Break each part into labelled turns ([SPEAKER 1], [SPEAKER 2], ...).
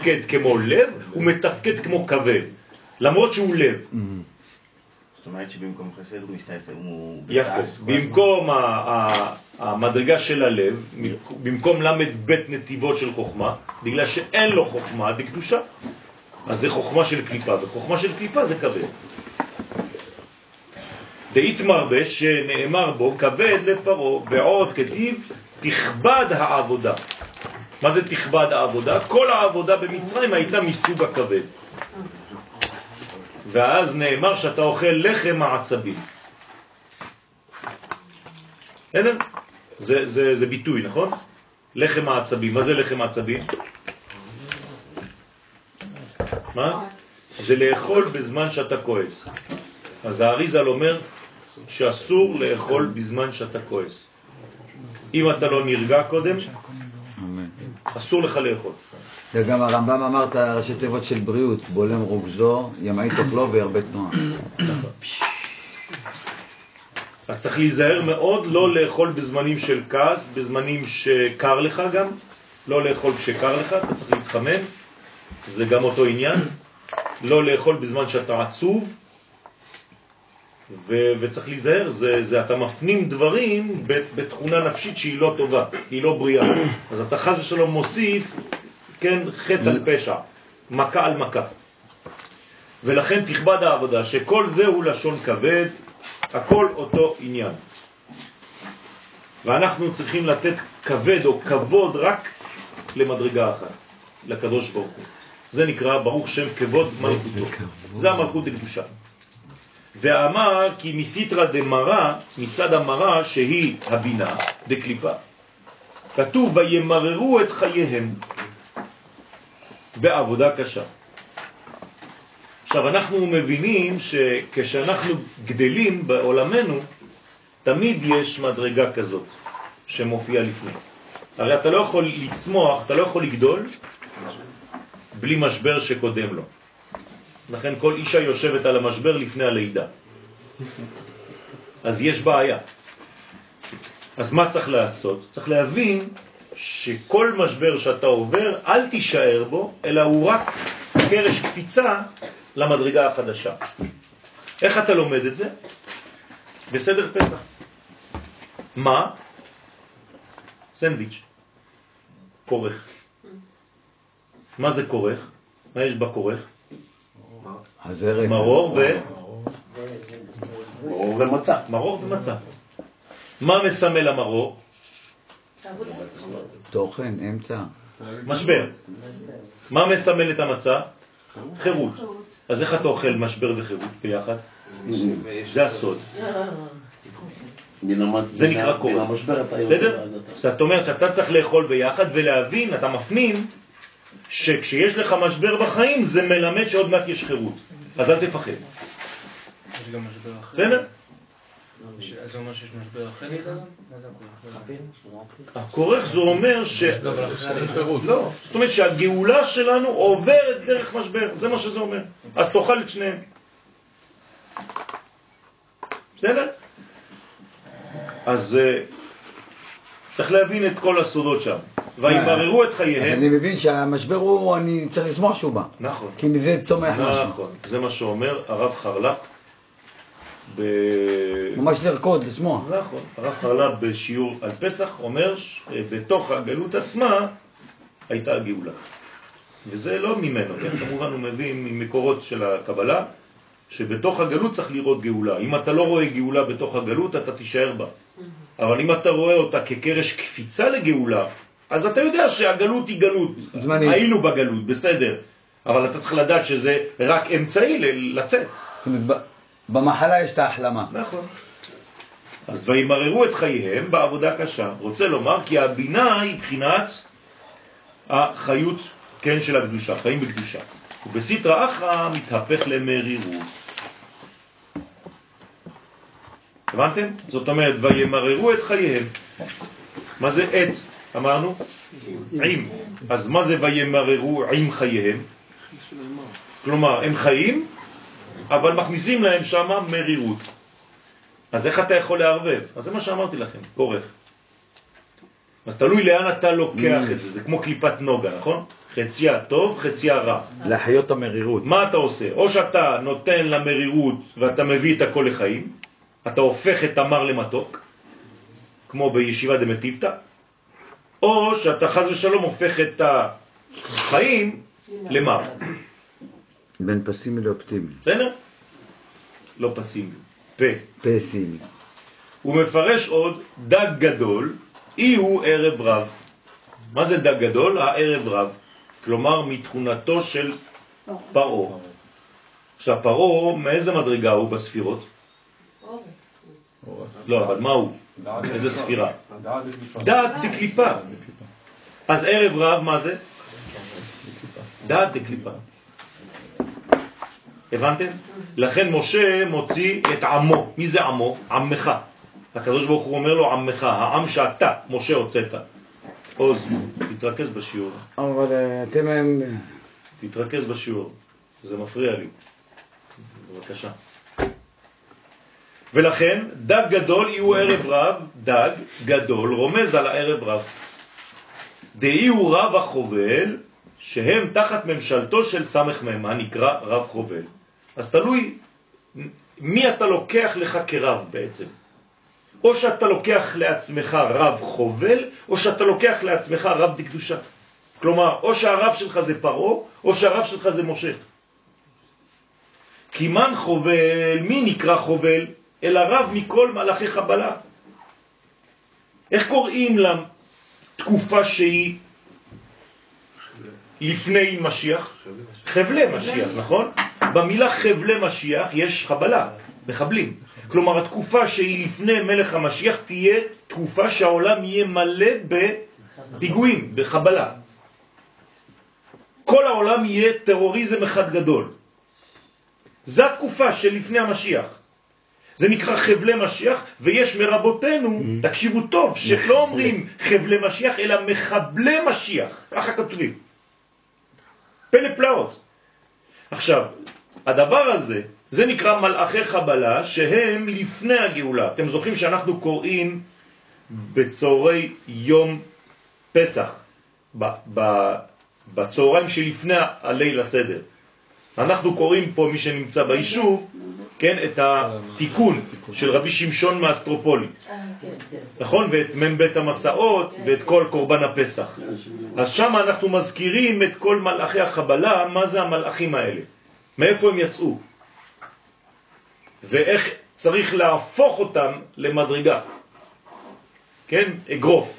[SPEAKER 1] כמו לב, הוא מתפקד כמו כבד, למרות שהוא לב.
[SPEAKER 2] זאת אומרת שבמקום חסד הוא משתעשע, הוא...
[SPEAKER 1] יפה, במקום המדרגה של הלב, במקום למד בית נתיבות של חוכמה, בגלל שאין לו חוכמה דקדושה, אז זה חוכמה של קליפה, וחוכמה של קליפה זה כבד. דאית מרבה שנאמר בו כבד לפרו, ועוד כתיב תכבד העבודה. מה זה תכבד העבודה? כל העבודה במצרים הייתה מסוג הכבד. ואז נאמר שאתה אוכל לחם העצבים. אין? זה ביטוי, נכון? לחם העצבים. מה זה לחם העצבים? מה? זה לאכול בזמן שאתה כועס. אז האריז"ל אומר שאסור לאכול בזמן שאתה כועס. אם אתה לא נרגע קודם, אסור לך לאכול.
[SPEAKER 3] וגם הרמב"ם אמר את הראשי תיבות של בריאות, בולם רוגזו, ימאי תאכלו והרבה תנועה.
[SPEAKER 1] אז צריך להיזהר מאוד לא לאכול בזמנים של כעס, בזמנים שקר לך גם, לא לאכול כשקר לך, אתה צריך להתחמם, זה גם אותו עניין, לא לאכול בזמן שאתה עצוב, וצריך להיזהר, אתה מפנים דברים בתכונה נפשית שהיא לא טובה, היא לא בריאה. אז אתה חס ושלום מוסיף, כן, חטא על פשע, מכה על מכה. ולכן תכבד העבודה, שכל זה הוא לשון כבד, הכל אותו עניין. ואנחנו צריכים לתת כבד או כבוד רק למדרגה אחת, לקדוש ברוך הוא. זה נקרא ברוך שם כבוד מלכותו. זה המלכות לקדושה. ואמר כי מסיטרא דמרא, מצד המרא שהיא הבינה דקליפה, כתוב וימררו את חייהם בעבודה קשה. עכשיו אנחנו מבינים שכשאנחנו גדלים בעולמנו, תמיד יש מדרגה כזאת שמופיעה לפני. הרי אתה לא יכול לצמוח, אתה לא יכול לגדול בלי משבר שקודם לו. לכן כל אישה יושבת על המשבר לפני הלידה. אז יש בעיה. אז מה צריך לעשות? צריך להבין שכל משבר שאתה עובר, אל תישאר בו, אלא הוא רק קרש קפיצה למדרגה החדשה. איך אתה לומד את זה? בסדר פסח. מה? סנדוויץ'. כורך. מה זה כורך? מה יש בכורך? מרור
[SPEAKER 2] ומצה.
[SPEAKER 1] מרור ומצה. מה מסמל המרור?
[SPEAKER 3] תוכן, אמצע.
[SPEAKER 1] משבר. מה מסמל את המצה? חירות. אז איך אתה אוכל משבר וחירות ביחד? זה הסוד. זה נקרא כורך. בסדר? זאת אומרת שאתה צריך לאכול ביחד ולהבין, אתה מפנים שכשיש לך משבר בחיים זה מלמד שעוד מעט יש חירות. אז אל תפחד.
[SPEAKER 4] יש גם משבר אחר.
[SPEAKER 1] בסדר?
[SPEAKER 4] זה אומר שיש משבר אחר?
[SPEAKER 1] הכורך זה אומר לא, זאת אומרת שהגאולה שלנו עוברת דרך משבר, זה מה שזה אומר. אז תאכל את שניהם. בסדר? אז צריך להבין את כל הסודות שם. וימררו את חייהם.
[SPEAKER 3] אני מבין שהמשבר הוא, אני צריך לשמוח שהוא בא.
[SPEAKER 1] נכון.
[SPEAKER 3] כי מזה צומח משהו.
[SPEAKER 1] נכון. זה מה שאומר הרב חרל"פ.
[SPEAKER 3] ממש לרקוד, לשמוח.
[SPEAKER 1] נכון. הרב חרל"פ בשיעור על פסח אומר שבתוך הגלות עצמה הייתה הגאולה. וזה לא ממנו, כן? כמובן הוא מביא ממקורות של הקבלה, שבתוך הגלות צריך לראות גאולה. אם אתה לא רואה גאולה בתוך הגלות, אתה תישאר בה. אבל אם אתה רואה אותה כקרש קפיצה לגאולה, אז אתה יודע שהגלות היא גלות.
[SPEAKER 3] זמני.
[SPEAKER 1] היינו בגלות, בסדר. אבל אתה צריך לדעת שזה רק אמצעי לצאת.
[SPEAKER 3] במחלה יש את ההחלמה.
[SPEAKER 1] נכון. אז וימררו את חייהם בעבודה קשה. רוצה לומר כי הבינה היא בחינת החיות, כן, של הקדושה, חיים בקדושה. ובסתרא אחרא מתהפך למרירות. הבנתם? זאת אומרת, וימררו את חייהם. מה זה את? אמרנו? עם. אז מה זה וימררו עם חייהם? כלומר, הם חיים, אבל מכניסים להם שמה מרירות. אז איך אתה יכול לערבב? אז זה מה שאמרתי לכם, כורך. אז תלוי לאן אתה לוקח את זה, זה כמו קליפת נוגה, נכון? חציה טוב, חציה רע.
[SPEAKER 3] להחיות המרירות.
[SPEAKER 1] מה אתה עושה? או שאתה נותן למרירות ואתה מביא את הכל לחיים, אתה הופך את המר למתוק, כמו בישיבה דמטיבתא, או שאתה חס ושלום הופך את החיים למר.
[SPEAKER 3] בין פסימי לאופטימי.
[SPEAKER 1] בסדר? לא פסימי,
[SPEAKER 3] פסימי.
[SPEAKER 1] הוא מפרש עוד דג גדול, אי הוא ערב רב. מה זה דג גדול? הערב רב. כלומר מתכונתו של פרעה. עכשיו פרעה, מאיזה מדרגה הוא בספירות? לא, אבל מה הוא? איזה ספירה? דעת דקליפה. אז ערב רב מה זה? דעת דקליפה. הבנתם? לכן משה מוציא את עמו. מי זה עמו? עמך. הקדוש ברוך הוא אומר לו עמך, העם שאתה, משה הוצאת. עוז, תתרכז בשיעור.
[SPEAKER 3] אבל אתם...
[SPEAKER 1] תתרכז בשיעור, זה מפריע לי. בבקשה. ולכן, דג גדול יהיו ערב רב, דג גדול רומז על הערב רב. דהיו רב החובל, שהם תחת ממשלתו של סמך מם, הנקרא רב חובל. אז תלוי מי אתה לוקח לך כרב בעצם. או שאתה לוקח לעצמך רב חובל, או שאתה לוקח לעצמך רב דקדושה. כלומר, או שהרב שלך זה פרעה, או שהרב שלך זה משה. כי מן חובל, מי נקרא חובל? אלא רב מכל מלאכי חבלה. איך קוראים לתקופה שהיא לפני משיח? חבלי משיח, נכון? במילה חבלי משיח יש חבלה, מחבלים. כלומר, התקופה שהיא לפני מלך המשיח תהיה תקופה שהעולם יהיה מלא בפיגועים, בחבלה. כל העולם יהיה טרוריזם אחד גדול. זו התקופה של לפני המשיח. זה נקרא חבלי משיח, ויש מרבותינו, תקשיבו טוב, שלא אומרים חבלי משיח, אלא מחבלי משיח. ככה כתובים. פלא פלאות. עכשיו, הדבר הזה, זה נקרא מלאכי חבלה, שהם לפני הגאולה. אתם זוכרים שאנחנו קוראים בצהרי יום פסח, בצהריים שלפני הליל הסדר. אנחנו קוראים פה, מי שנמצא ביישוב, כן, את התיקון של רבי שמשון מאסטרופולי. נכון? ואת מבית המסעות ואת כל קורבן הפסח. אז שם אנחנו מזכירים את כל מלאכי החבלה. מה זה המלאכים האלה? מאיפה הם יצאו? ואיך צריך להפוך אותם למדרגה. כן? אגרוף.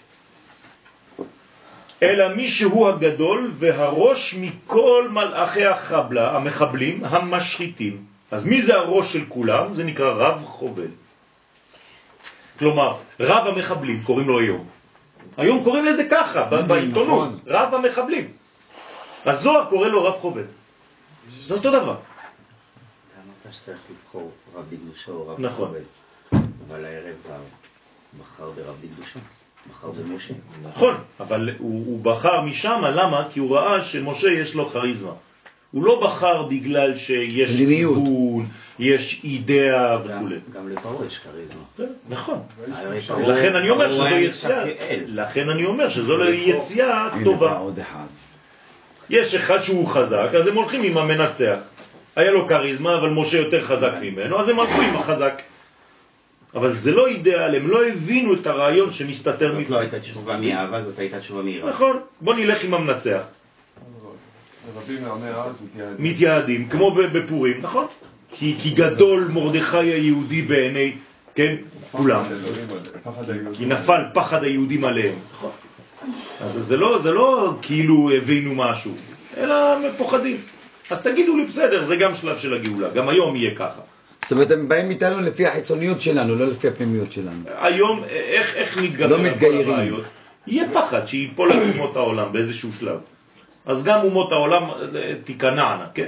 [SPEAKER 1] אלא מי שהוא הגדול והראש מכל מלאכי החבלה, המחבלים, המשחיתים. אז מי זה הראש של כולם? זה נקרא רב חובל. כלומר, רב המחבלים קוראים לו היום. היום קוראים לזה ככה, בעיתונות, רב המחבלים. הזוהר קורא לו רב חובל. זה אותו דבר.
[SPEAKER 2] אתה אמרת שצריך לבחור רב דקדושה או רב חובל.
[SPEAKER 1] נכון.
[SPEAKER 2] אבל הערב בחר ברב דקדושה. בחר במשה.
[SPEAKER 1] נכון, אבל הוא בחר משם, למה? כי הוא ראה שמשה יש לו חריזמה. הוא לא בחר בגלל שיש כיוון, יש אידאה וכו'.
[SPEAKER 2] גם לפרעה יש כריזמה.
[SPEAKER 1] נכון. לכן אני אומר שזו יציאה. לכן אני אומר שזו יציאה טובה. יש אחד שהוא חזק, אז הם הולכים עם המנצח. היה לו כריזמה, אבל משה יותר חזק ממנו, אז הם הלכו עם החזק. אבל זה לא אידאל, הם לא הבינו את הרעיון שמסתתר
[SPEAKER 2] זאת לא הייתה תשובה מאהבה, זאת הייתה תשובה מהירה.
[SPEAKER 1] נכון, בוא נלך עם המנצח.
[SPEAKER 5] רבים מאמר אז
[SPEAKER 1] מתייעדים, כמו בפורים, נכון? כי גדול מרדכי היהודי בעיני, כן, כולם. כי נפל פחד היהודים עליהם. אז זה לא כאילו הבינו משהו, אלא פוחדים. אז תגידו לי בסדר, זה גם שלב של הגאולה, גם היום יהיה ככה.
[SPEAKER 3] זאת אומרת, הם באים איתנו לפי החיצוניות שלנו, לא לפי הפנימיות שלנו.
[SPEAKER 1] היום, איך נתגבר
[SPEAKER 3] לא
[SPEAKER 1] על כל
[SPEAKER 3] מתגיירים.
[SPEAKER 1] הבעיות? יהיה פחד שיפול על אומות העולם באיזשהו שלב. אז גם אומות העולם תיכנענה, כן?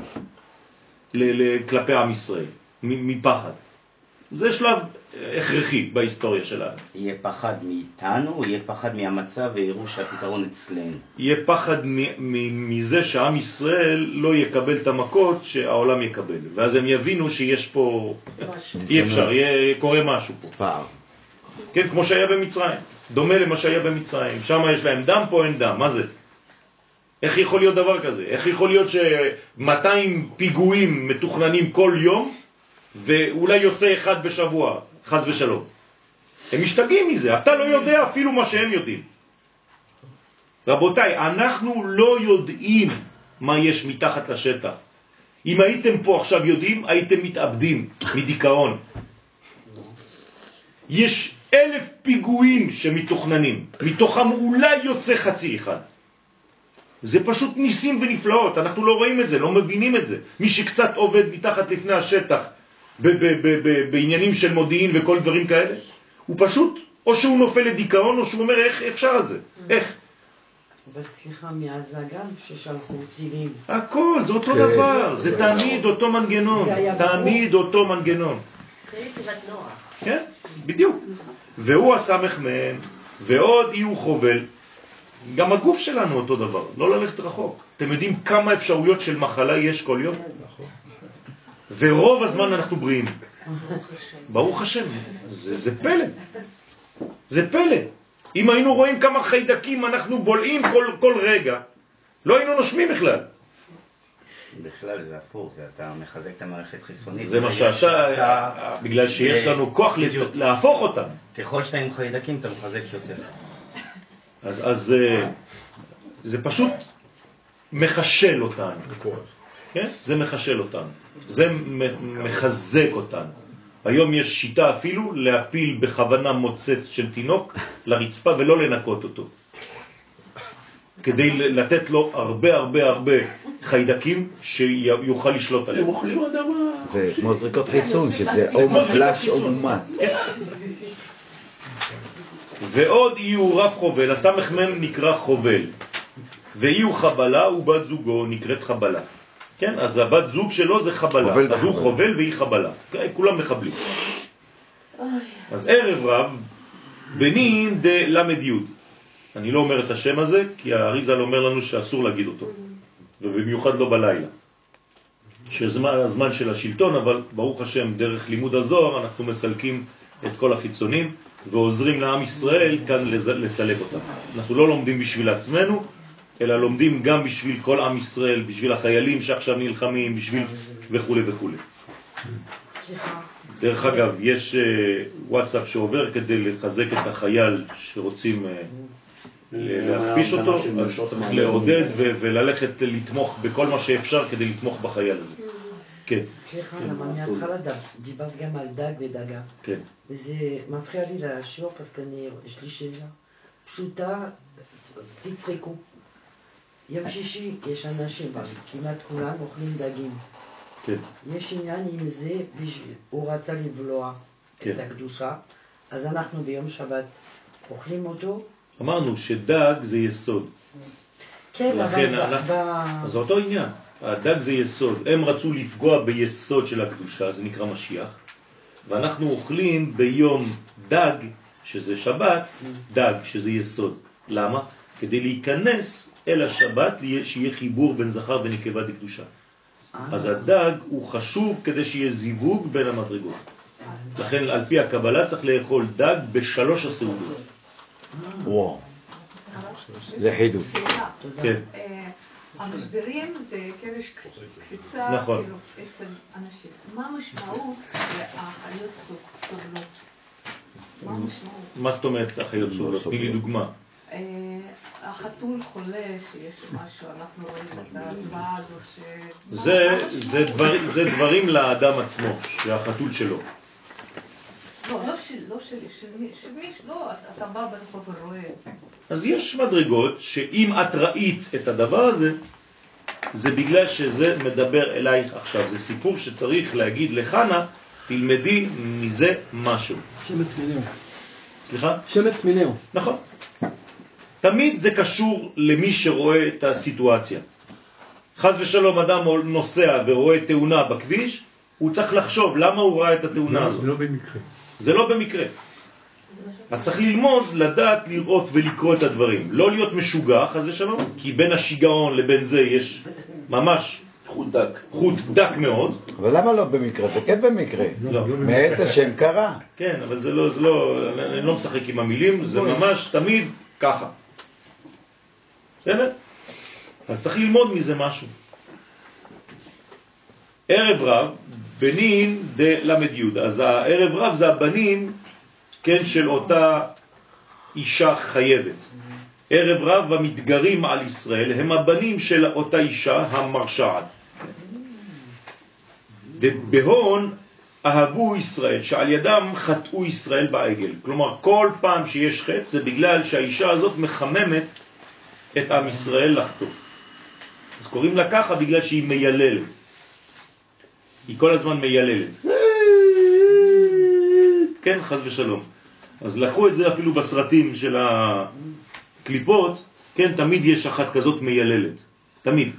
[SPEAKER 1] כלפי עם ישראל, מפחד. זה שלב הכרחי בהיסטוריה שלנו.
[SPEAKER 2] יהיה פחד מאיתנו, יהיה פחד מהמצב ויראו שהפתרון אצלנו.
[SPEAKER 1] יהיה פחד מזה שעם ישראל לא יקבל את המכות שהעולם יקבל. ואז הם יבינו שיש פה, אי אפשר, קורה משהו פה.
[SPEAKER 3] פער.
[SPEAKER 1] כן, כמו שהיה במצרים. דומה למה שהיה במצרים. שם יש להם דם, פה אין דם. מה זה? איך יכול להיות דבר כזה? איך יכול להיות ש200 פיגועים מתוכננים כל יום, ואולי יוצא אחד בשבוע, חס ושלום? הם משתגעים מזה, אתה לא יודע אפילו מה שהם יודעים. רבותיי, אנחנו לא יודעים מה יש מתחת לשטח. אם הייתם פה עכשיו יודעים, הייתם מתאבדים מדיכאון. יש 1,000 פיגועים שמתוכננים, מתוכם אולי יוצא חצי אחד. זה פשוט ניסים ונפלאות, אנחנו לא רואים את זה, לא מבינים את זה. מי שקצת עובד מתחת לפני השטח, בעניינים של מודיעין וכל דברים כאלה, הוא פשוט, או שהוא נופל לדיכאון, או שהוא אומר, איך אפשר על זה? איך?
[SPEAKER 6] אבל סליחה, מעזה גם ששלחו טילים.
[SPEAKER 1] הכל, זה אותו דבר, זה תמיד אותו מנגנון, תמיד אותו מנגנון. כן, בדיוק. והוא הסמך מהם, ועוד יהיו חובל. גם הגוף שלנו אותו דבר, לא ללכת רחוק. אתם יודעים כמה אפשרויות של מחלה יש כל יום? ורוב הזמן אנחנו בריאים. ברוך השם, זה פלא. זה פלא. אם היינו רואים כמה חיידקים אנחנו בולעים כל רגע, לא היינו נושמים בכלל.
[SPEAKER 2] בכלל זה הפוך, אתה מחזק את המערכת חיסונית.
[SPEAKER 1] זה מה שאתה, בגלל שיש לנו כוח להפוך אותם.
[SPEAKER 2] ככל שאתה עם חיידקים אתה מחזק יותר.
[SPEAKER 1] אז זה פשוט מחשל אותנו. כן? זה מחשל אותנו. זה מחזק אותנו. היום יש שיטה אפילו להפיל בכוונה מוצץ של תינוק לרצפה ולא לנקות אותו. כדי לתת לו הרבה חיידקים שיוכל לשלוט עליהם.
[SPEAKER 4] הם אוכלים אדמה.
[SPEAKER 3] זה כמו זריקות חיסון, שזה או מפלש או מומת.
[SPEAKER 1] ועוד יהיו רב חובל, הסמך מם נקרא חובל. ויהיו חבלה ובת זוגו נקראת חבלה. כן, אז הבת זוג שלו זה חבלה. אז הוא חובל והיא חבלה. כולם מחבלים. אז ערב רב, בנין דלמד יוד. אני לא אומר את השם הזה, כי האריזל אומר לנו שאסור להגיד אותו. ובמיוחד לא בלילה. שהזמן של השלטון, אבל ברוך השם, דרך לימוד הזוהר, אנחנו מסלקים את כל החיצונים, ועוזרים לעם ישראל כאן לסלק אותם. אנחנו לא לומדים בשביל עצמנו, אלא לומדים גם בשביל כל עם ישראל, בשביל החיילים שעכשיו נלחמים, בשביל וכו' וכו'. דרך אגב, יש וואטסאפ שעובר כדי לחזק את החייל שרוצים להכפיש אותו, אז צריך לעודד וללכת לתמוך בכל מה שאפשר כדי לתמוך בחייל הזה. כן.
[SPEAKER 6] סליחה, למה מהתחלה דיברת גם על דג ודגה.
[SPEAKER 1] כן.
[SPEAKER 6] וזה מפריע לי לשיעור, פסקני, יש לי שאלה פשוטה, תצחקו. יום שישי יש אנשים, כמעט כולם אוכלים דגים.
[SPEAKER 1] כן.
[SPEAKER 6] יש עניין עם זה, הוא רצה לבלוע
[SPEAKER 1] כן.
[SPEAKER 6] את הקדושה, אז אנחנו ביום שבת אוכלים אותו.
[SPEAKER 1] אמרנו שדג זה יסוד.
[SPEAKER 6] כן, אבל
[SPEAKER 1] אז זה אותו עניין. הדג זה יסוד. הם רצו לפגוע ביסוד של הקדושה, זה נקרא משיח. ואנחנו אוכלים ביום דג, שזה שבת, דג, שזה יסוד. למה? כדי להיכנס אל השבת, שיהיה חיבור בין זכר ונקבה דקדושה. אז הדג הוא חשוב כדי שיהיה זיווג בין המדרגות. לכן על פי הקבלה צריך לאכול דג ב3 הסעודות.
[SPEAKER 3] וואו. זה חידוש.
[SPEAKER 1] כן.
[SPEAKER 7] המשברים זה קרש קפיצה אצל אנשים. מה המשמעות שהחיות סובלות? מה המשמעות?
[SPEAKER 1] מה זאת אומרת החיות סובלות? תני לי דוגמה.
[SPEAKER 7] החתול חולה שיש משהו, אנחנו רואים את הזוועה הזאת
[SPEAKER 1] זה דברים לאדם עצמו, שהחתול שלו.
[SPEAKER 7] לא שלי, של מי, לא, אתה בא ברחוב ורואה.
[SPEAKER 1] אז יש מדרגות שאם את ראית את הדבר הזה, זה בגלל שזה מדבר אלייך עכשיו. זה סיפור שצריך להגיד לחנה, תלמדי מזה משהו.
[SPEAKER 4] שמץ מיניהו.
[SPEAKER 1] סליחה?
[SPEAKER 4] שמץ מיניהו.
[SPEAKER 1] נכון. תמיד זה קשור למי שרואה את הסיטואציה. חס ושלום אדם נוסע ורואה תאונה בכביש, הוא צריך לחשוב למה הוא ראה את התאונה הזאת.
[SPEAKER 4] זה לא במקרה.
[SPEAKER 1] זה לא במקרה. אז צריך ללמוד, לדעת, לראות ולקרוא את הדברים. לא להיות משוגע, חס ושלום, כי בין השיגעון לבין זה יש ממש חוט דק מאוד.
[SPEAKER 3] אבל למה לא במקרה? זה כן במקרה. מעת השם קרה.
[SPEAKER 1] כן, אבל זה לא, אני לא משחק עם המילים, זה ממש תמיד ככה. בסדר? אז צריך ללמוד מזה משהו. ערב רב, בנין דלמד י'. אז הערב רב זה הבנים, כן, של אותה אישה חייבת. ערב רב המתגרים על ישראל הם הבנים של אותה אישה המרשעת. בהון אהבו ישראל, שעל ידם חטאו ישראל בעגל. כלומר, כל פעם שיש חטא זה בגלל שהאישה הזאת מחממת את עם ישראל לחטוא. אז קוראים לה ככה בגלל שהיא מייללת. היא כל הזמן מייללת. כן, חס ושלום. אז לקחו את זה אפילו בסרטים של הקליפות, כן, תמיד יש אחת כזאת מייללת. תמיד.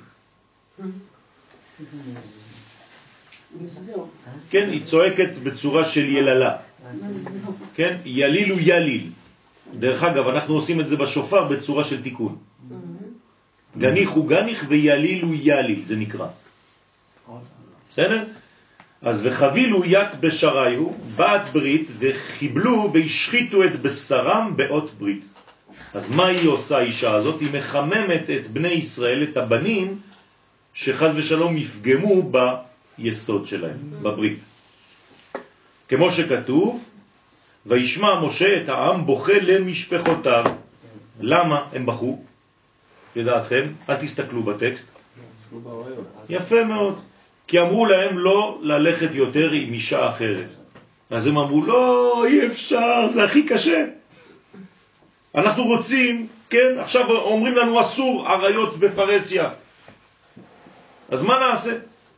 [SPEAKER 1] כן, היא צועקת בצורה של יללה. כן, יליל הוא יליל. דרך אגב, אנחנו עושים את זה בשופר בצורה של תיקון. גניך הוא גניך ויליל הוא יליל, זה נקרא. בסדר? אז וחבילו ית בשריו, בת ברית, וחיבלו והשחיתו את בשרם באות ברית. אז מה היא עושה האישה הזאת? היא מחממת את בני ישראל, את הבנים, שחז ושלום יפגמו ביסוד שלהם, בברית. כמו שכתוב, וישמע משה את העם בוכה למשפחותיו. למה הם בכו? ידעתכם, אל תסתכלו בטקסט. יפה מאוד. כי אמרו להם לא ללכת יותר עם אישה אחרת. אז הם אמרו, לא, אי אפשר, זה הכי קשה. אנחנו רוצים, כן, עכשיו אומרים לנו אסור עריות בפרסיה. אז מה נעשה?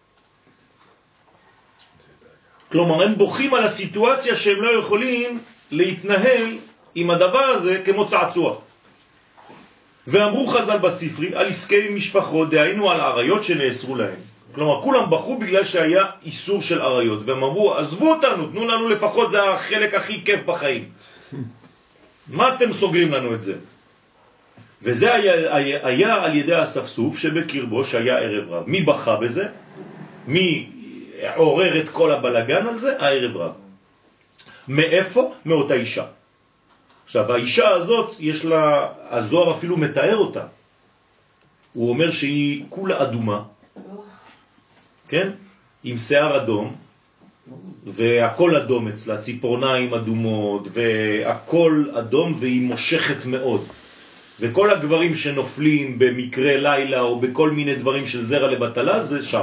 [SPEAKER 1] כלומר, הם בוכים על הסיטואציה שהם לא יכולים להתנהל עם הדבר הזה כמו צעצוע. ואמרו חז"ל בספרי על עסקי משפחות, דהיינו על עריות שנאסרו להם. כלומר, כולם בחרו בגלל שהיה איסור של עריות, והם אמרו, עזבו אותנו, תנו לנו לפחות, זה החלק הכי כיף בחיים. מה אתם סוגרים לנו את זה? וזה היה על ידי הספסוף שבקרבו שהיה ערב רב. מי בכה בזה? מי עורר את כל הבלגן על זה? הערב רב. מאיפה? מאותה אישה. עכשיו, האישה הזאת, יש לה, הזוהר אפילו מתאר אותה. הוא אומר שהיא כולה אדומה, כן? עם שיער אדום, והכל אדום אצלה, ציפורניים אדומות, והכל אדום, והיא מושכת מאוד. וכל הגברים שנופלים במקרה לילה, או בכל מיני דברים של זרע לבטלה, זה שם.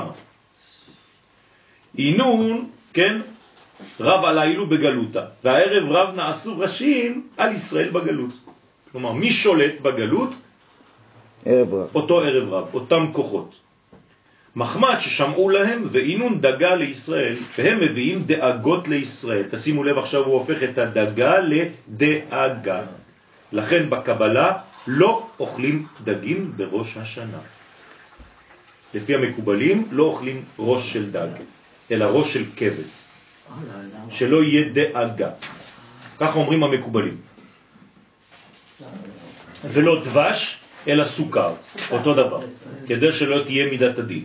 [SPEAKER 1] אינון, כן? רב עליילו בגלותה, והערב רב נעשו ראשים על ישראל בגלות. כלומר, מי שולט בגלות?
[SPEAKER 3] ערב רב.
[SPEAKER 1] אותו ערב רב, אותם כוחות. מחמד ששמעו להם ואינון דגה לישראל, והם מביאים דאגות לישראל. תשימו לב, עכשיו הוא הופך את הדגה לדאגה. לכן בקבלה לא אוכלים דגים בראש השנה. לפי המקובלים לא אוכלים ראש של דג, אלא ראש של כבש. שלא יהיה דאגה. ככה אומרים המקובלים. ולא דבש, אלא סוכר. אותו דבר. כדי שלא תהיה מידת הדין.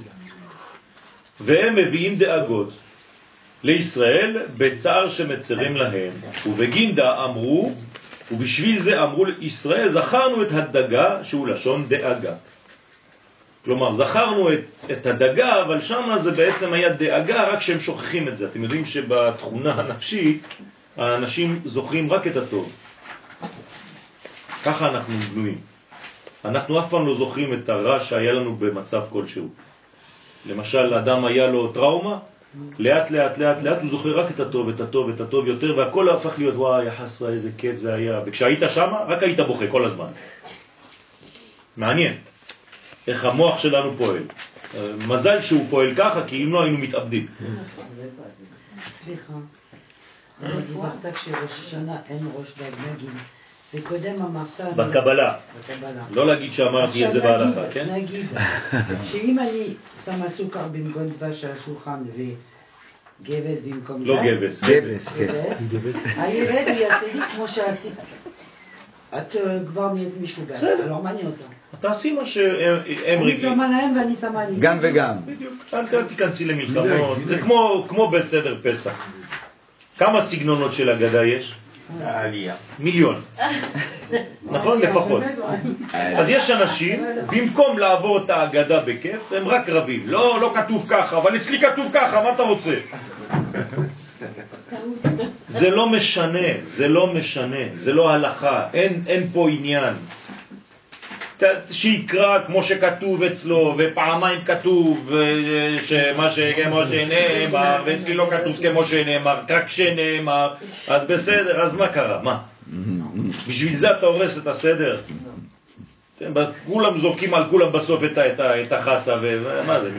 [SPEAKER 1] והם מביאים דאגות לישראל בצער שמצרים להם. ובגינדה אמרו, ובשביל זה אמרו לישראל, זכרנו את הדגה שהוא לשון דאגה. כלומר, זכרנו את הדגה, אבל שם זה בעצם היה דאגה, רק שהם שוכחים את זה. אתם יודעים שבתכונה הנפשית, האנשים זוכרים רק את הטוב. ככה אנחנו בנויים. אנחנו אף פעם לא זוכרים את הרע שהיה לנו במצב כלשהו. למשל, אדם היה לו טראומה, לאט לאט לאט לאט הוא זוכר רק את הטוב, את הטוב, את הטוב יותר, והכל הפך להיות, וואי, חסרה, איזה כיף זה היה. וכשהיית שם, רק היית בוכה כל הזמן. מעניין. איך המוח שלנו פועל. מזל שהוא פועל ככה, כי אם לא היינו מתאבדים.
[SPEAKER 6] סליחה, דיברת כשראש השנה אין ראש דג נגיד. זה קודם אמרת...
[SPEAKER 1] בקבלה. לא להגיד שאמרתי את זה בהלכה, כן?
[SPEAKER 6] נגיד, שאם אני שמה סוכר במקום דבש על השולחן וגבס במקום דג...
[SPEAKER 1] לא גבס.
[SPEAKER 3] גבס, כן.
[SPEAKER 6] הילד הוא יעשה לי כמו שעשית. את כבר נהיית משוגעת.
[SPEAKER 1] בסדר.
[SPEAKER 6] לא, מה אני עושה?
[SPEAKER 1] תעשי מה שהם
[SPEAKER 6] אני
[SPEAKER 1] רגילים.
[SPEAKER 6] שמה להם ואני שמה לי.
[SPEAKER 3] גם וגם.
[SPEAKER 1] בדיוק. אל תיכנסי למלחמות. זה כמו בסדר פסח. כמה סגנונות של אגדה יש?
[SPEAKER 2] העלייה.
[SPEAKER 1] מיליון. נכון? לפחות. אז יש אנשים, במקום לעבור את ההגדה בכיף, הם רק רבים. לא כתוב ככה, אבל אצלי כתוב ככה, מה אתה רוצה? זה לא משנה, זה לא משנה, זה לא הלכה, אין פה עניין. שיקרא כמו שכתוב אצלו, ופעמיים כתוב שמה שנאמר, ואצלי לא כתוב כמו שנאמר, רק שנאמר, אז בסדר, אז מה קרה? מה? בשביל זה אתה הורס את הסדר? כולם זורקים על כולם בסוף את החסה, ומה זה?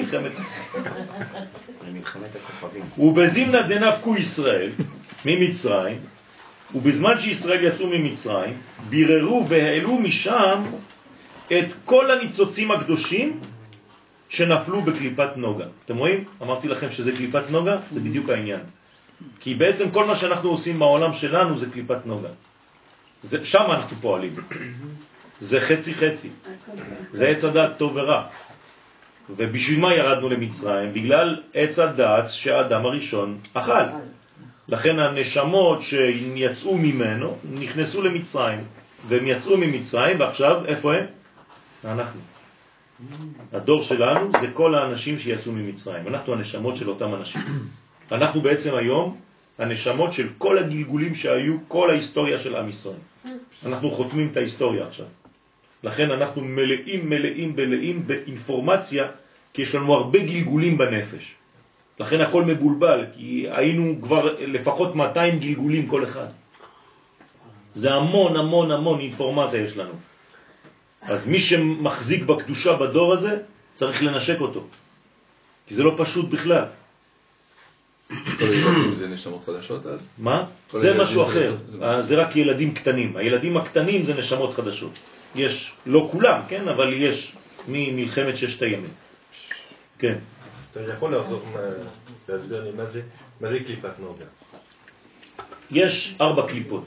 [SPEAKER 2] מלחמת הכוכבים.
[SPEAKER 1] ובזמנה דנפקו ישראל ממצרים, ובזמן שישראל יצאו ממצרים, ביררו והעלו משם את כל הניצוצים הקדושים שנפלו בקליפת נוגה. אתם רואים? אמרתי לכם שזה קליפת נוגה, זה בדיוק העניין. כי בעצם כל מה שאנחנו עושים בעולם שלנו זה קליפת נוגה. שם אנחנו פועלים. זה חצי חצי. זה עץ הדעת טוב ורע. ובשביל מה ירדנו למצרים? בגלל עץ הדעת שהאדם הראשון אכל. לכן הנשמות שיצאו ממנו נכנסו למצרים, והם יצאו ממצרים, ועכשיו איפה הם? אנחנו. הדור שלנו זה כל האנשים שיצאו ממצרים. אנחנו הנשמות של אותם אנשים. אנחנו בעצם היום הנשמות של כל הגלגולים שהיו, כל ההיסטוריה של עם ישראל. אנחנו חותמים את ההיסטוריה עכשיו. לכן אנחנו מלאים באינפורמציה, כי יש לנו הרבה גלגולים בנפש. לכן הכל מבולבל, כי היינו כבר לפחות 200 גלגולים כל אחד. זה המון אינפורמציה יש לנו. אז מי שמחזיק בקדושה בדור הזה, צריך לנשק אותו. כי זה לא פשוט בכלל.
[SPEAKER 5] כל הילדים זה נשמות חדשות אז?
[SPEAKER 1] מה? זה משהו אחר. זה רק ילדים קטנים. הילדים הקטנים זה נשמות חדשות. יש, לא כולם, כן? אבל יש ממלחמת ששת הימים. כן.
[SPEAKER 8] אתה יכול להסביר לי מה זה קליפת נוגה?
[SPEAKER 1] יש 4 קליפות.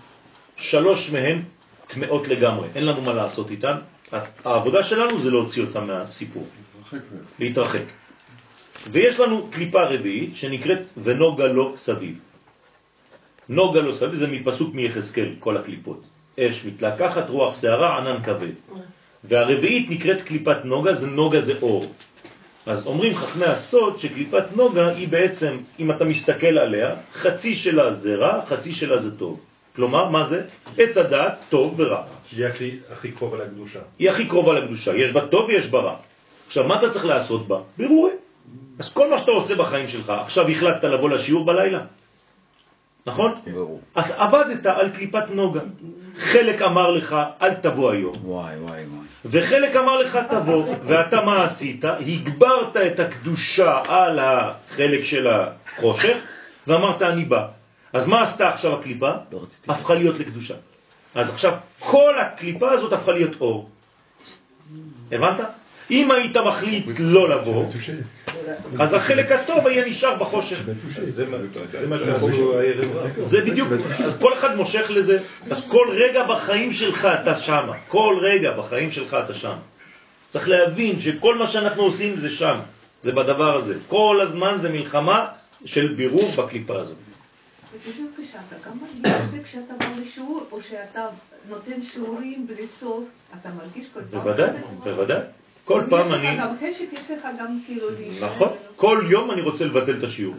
[SPEAKER 1] 3 מהן טמאות לגמרי. אין לנו מה לעשות איתן. העבודה שלנו זה להוציא אותן מהסיפור. להתרחק. ויש לנו קליפה רביעית שנקראת ונוגה לא סביב. נוגה לא סביב זה מפסוק מיחזקאל, כל הקליפות. אש מתלקחת, רוח שערה, ענן כבד. והרביעית נקראת קליפת נוגה, זה נוגה זה אור. אז אומרים חכמי הסוד שקליפת נוגה היא בעצם, אם אתה מסתכל עליה, חצי שלה זה רע, חצי שלה זה טוב. כלומר, מה זה? עץ הדעת, טוב ורע.
[SPEAKER 8] היא הכי קרובה לקדושה.
[SPEAKER 1] היא הכי קרובה לקדושה, יש בה טוב ויש בה רע. עכשיו, מה אתה צריך לעשות בה? בירורים. אז כל מה שאתה עושה בחיים שלך, עכשיו החלטת לבוא לשיעור בלילה. נכון?
[SPEAKER 3] ברור.
[SPEAKER 1] אז עבדת על קליפת נוגה. חלק אמר לך, אל תבוא היום.
[SPEAKER 3] וואי.
[SPEAKER 1] וחלק אמר לך, תבוא. ואתה מה עשית? הגברת את הקדושה על החלק של החושך, ואמרת, אני בא. אז מה עשתה עכשיו הקליפה?
[SPEAKER 3] לא רציתי.
[SPEAKER 1] הפכה להיות לקדושה. אז עכשיו כל הקליפה הזאת הפכה להיות אור. הבנת? אם היית מחליט לא לבוא, אז החלק הטוב היה נשאר בחושך.
[SPEAKER 8] זה מה שאמרו הערב.
[SPEAKER 1] זה בדיוק, אז כל אחד מושך לזה. אז כל רגע בחיים שלך אתה שם. כל רגע בחיים שלך אתה שם. צריך להבין שכל מה שאנחנו עושים זה שם. זה בדבר הזה. כל הזמן זה מלחמה של בירור בקליפה הזאת.
[SPEAKER 7] ובדיוק כשאתה גם מרגיש את זה כשאתה בא לשיעור, או שאתה נותן שיעורים בלי סוף, אתה מרגיש כל פעם?
[SPEAKER 1] בוודאי. כל פעם אני...
[SPEAKER 7] יש לך גם חשק, יש לך גם כאילו...
[SPEAKER 1] נכון. כל יום אני רוצה לבטל את השיעור.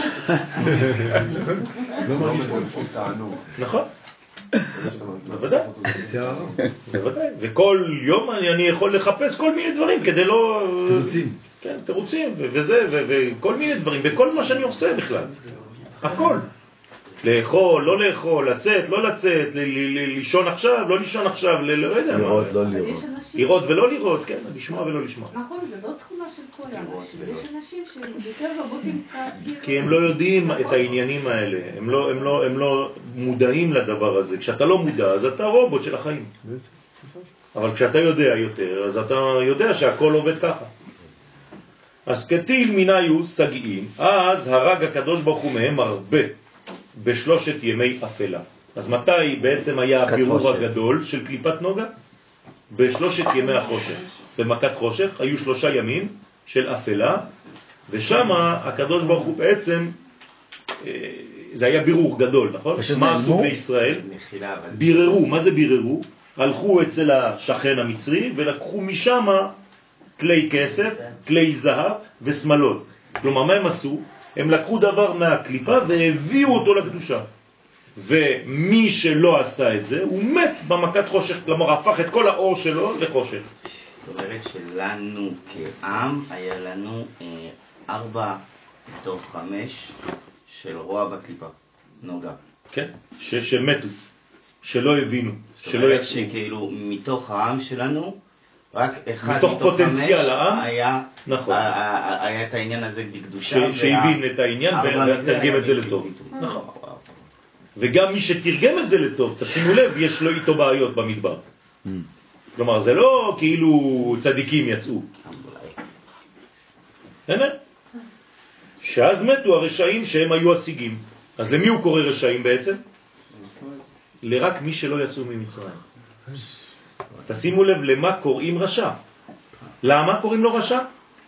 [SPEAKER 5] לא מרגיש פה תענוג.
[SPEAKER 1] נכון. בוודאי. בוודאי. וכל יום אני יכול לחפש כל מיני דברים כדי לא...
[SPEAKER 5] תירוצים.
[SPEAKER 1] כן, תירוצים, וזה, וכל מיני דברים, בכל מה שאני עושה בכלל. הכל. לאכול, לא לאכול, לצאת, לא לצאת, לישון עכשיו, לא לישון עכשיו, לא יודע.
[SPEAKER 3] לראות, לא לראות.
[SPEAKER 1] לראות ולא לראות, כן, לשמוע ולא לשמוע.
[SPEAKER 7] נכון, זה לא תכונה של כל האנשים. יש אנשים שהם יותר רבותים
[SPEAKER 1] כי הם לא יודעים את העניינים האלה, הם לא מודעים לדבר הזה. כשאתה לא מודע, אז אתה רובוט של החיים. אבל כשאתה יודע יותר, אז אתה יודע שהכל עובד ככה. אז כתיל מיניו סגיים, אז הרג הקדוש ברוך הוא מהם הרבה בשלושת ימי אפלה. אז מתי בעצם היה הבירור הגדול של קליפת נוגה? בשלושת ימי החושך. במכת חושך היו 3 ימים של אפלה, ושם הקדוש ברוך הוא בעצם זה היה בירור גדול, נכון? מה עשו בני ישראל? ביררו, מה זה ביררו? הלכו אצל השכן המצרי ולקחו משם כלי כסף, כלי זהב וסמלות. כלומר, מה הם עשו? הם לקחו דבר מהקליפה והביאו אותו לקדושה. ומי שלא עשה את זה, הוא מת במכת חושך, כלומר, הפך את כל האור שלו לחושך.
[SPEAKER 2] זאת אומרת שלנו כעם, היה לנו 4 מתוך 5 של רוע בקליפה, נוגע.
[SPEAKER 1] כן, שמתו, שלא הבינו,
[SPEAKER 2] שלא יצאו. זאת אומרת שכאילו מתוך העם שלנו, רק 1 מתוך 5 היה,
[SPEAKER 1] נכון.
[SPEAKER 2] היה את העניין הזה בקדושה.
[SPEAKER 1] שהבין את העניין ותרגם את זה לטוב. נכון. וגם מי שתרגם את זה לטוב, תשימו לב, יש לו איתו בעיות במדבר. כלומר, זה לא כאילו צדיקים יצאו. הנה? שאז מתו הרשעים שהם היו השיגים. אז למי הוא קורא רשעים בעצם? לרק מי שלא יצאו ממצרים. תשימו לב למה קוראים רשע. למה קוראים לו רשע?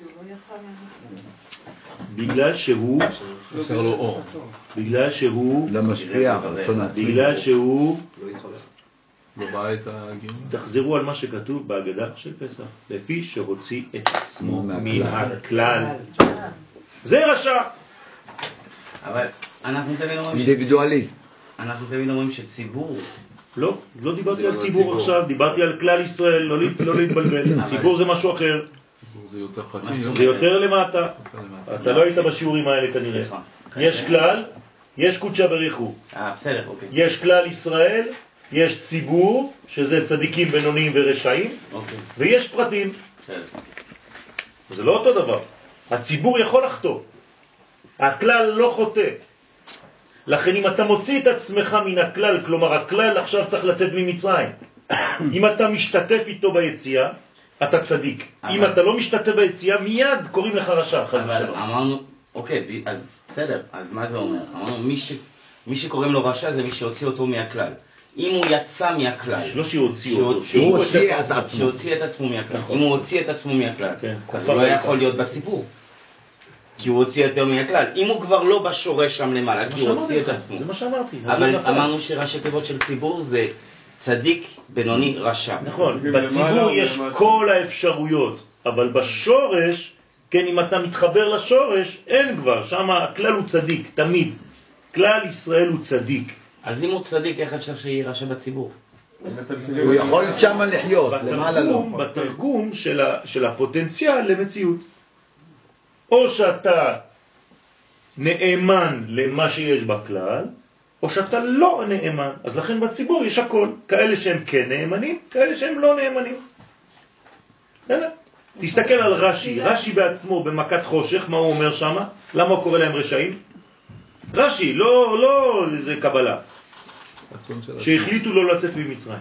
[SPEAKER 1] בגלל שהוא
[SPEAKER 5] חסר לו אור.
[SPEAKER 1] בגלל שהוא
[SPEAKER 3] לא משפיע,
[SPEAKER 1] בגלל שהוא
[SPEAKER 5] בבית הגיון.
[SPEAKER 1] תחזרו על מה שכתוב בהגדה של פסח, לפי שהוציא את עצמו מן הכלל. זה רשע.
[SPEAKER 2] אבל אנחנו תמיד אומרים
[SPEAKER 3] אינדיבידואליסט.
[SPEAKER 2] אנחנו תמיד אומרים שציבור.
[SPEAKER 1] לא דיברתי על ציבור עכשיו, דיברתי על כלל ישראל, לא להתבלבל. ציבור זה משהו אחר.
[SPEAKER 5] זה יותר חכי.
[SPEAKER 1] זה יותר למטה. אתה לא היית בשיעורים האלה כנראה. יש כלל, יש קודשה בריחו.
[SPEAKER 2] בסדר, אוקיי.
[SPEAKER 1] יש כלל ישראל, יש ציבור, שזה צדיקים בינוניים ורשעים, ויש פרטים. זה לא אותו דבר. הציבור יכול לחטוא. הכלל לא חוטא. לכן אם אתה מוציא את עצמך מן הכלל, כלומר הכלל עכשיו צריך לצאת ממצרים. אם אתה משתתף איתו ביציאה, אתה צדיק. אם אתה לא משתתף ביציאה, מיד קוראים לך רשע, חס ושלום.
[SPEAKER 2] אמרנו, אוקיי, אז בסדר, אז מה זה אומר? אמרנו, מי שקוראים לו רשע זה מי שהוציא אותו מהכלל. אם הוא יצא מהכלל,
[SPEAKER 1] לא שהוציא אותו,
[SPEAKER 2] שהוציא את עצמו מהכלל. אם הוא הוציא את עצמו מהכלל, אז הוא לא יכול להיות בציבור. כי הוא הוציא יותר מהכלל. אם הוא כבר לא בשורש שם למעלה, כי הוא הוציא את עצמו.
[SPEAKER 1] זה מה שאמרתי.
[SPEAKER 2] אבל אמרנו שראשי תיבות של ציבור זה צדיק, בינוני, רשע.
[SPEAKER 1] נכון, בציבור יש כל האפשרויות, אבל בשורש, כן, אם אתה מתחבר לשורש, אין כבר, שם הכלל הוא צדיק, תמיד. כלל ישראל הוא צדיק.
[SPEAKER 2] אז אם הוא צדיק, איך אפשר שיהיה רשע בציבור?
[SPEAKER 3] הוא יכול שם לחיות, למעלה לא.
[SPEAKER 1] בתרגום של הפוטנציאל למציאות. או שאתה נאמן למה שיש בכלל, או שאתה לא נאמן. אז לכן בציבור יש הכל. כאלה שהם כן נאמנים, כאלה שהם לא נאמנים. תסתכל על רש"י. רש"י בעצמו במכת חושך, מה הוא אומר שם? למה הוא קורא להם רשעים? רש"י, לא זה קבלה. שהחליטו לא לצאת ממצרים.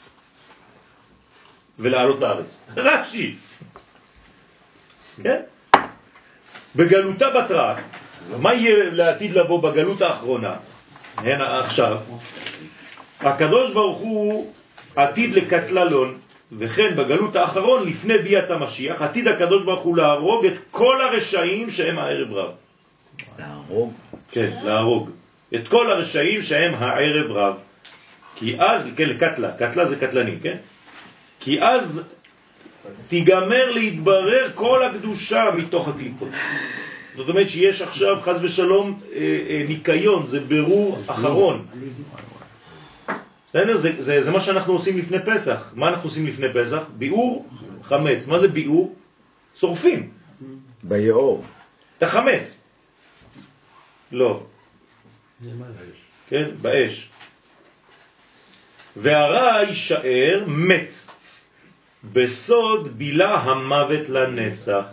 [SPEAKER 1] ולעלות לארץ. רש"י. כן? בגלותה בתרה, מה יהיה לעתיד לבוא בגלות האחרונה? הנה עכשיו, הקדוש ברוך הוא עתיד לקטללון, וכן בגלות האחרון לפני ביאת המשיח, עתיד הקדוש ברוך הוא להרוג את כל הרשעים שהם הערב רב.
[SPEAKER 3] להרוג?
[SPEAKER 1] כן, להרוג. את כל הרשעים שהם הערב רב. כי אז, כן, לקטלה, קטלה זה קטלני, כן? כי אז תיגמר להתברר כל הקדושה מתוך הקליפות. זאת אומרת שיש עכשיו חס ושלום ניקיון, זה ברור אחרון. זה מה שאנחנו עושים לפני פסח. מה אנחנו עושים לפני פסח? ביאור חמץ. מה זה ביאור? שורפים.
[SPEAKER 3] ביאור.
[SPEAKER 1] את החמץ. לא. כן, באש. והרע יישאר מת. בסוד בילה המוות לנצח.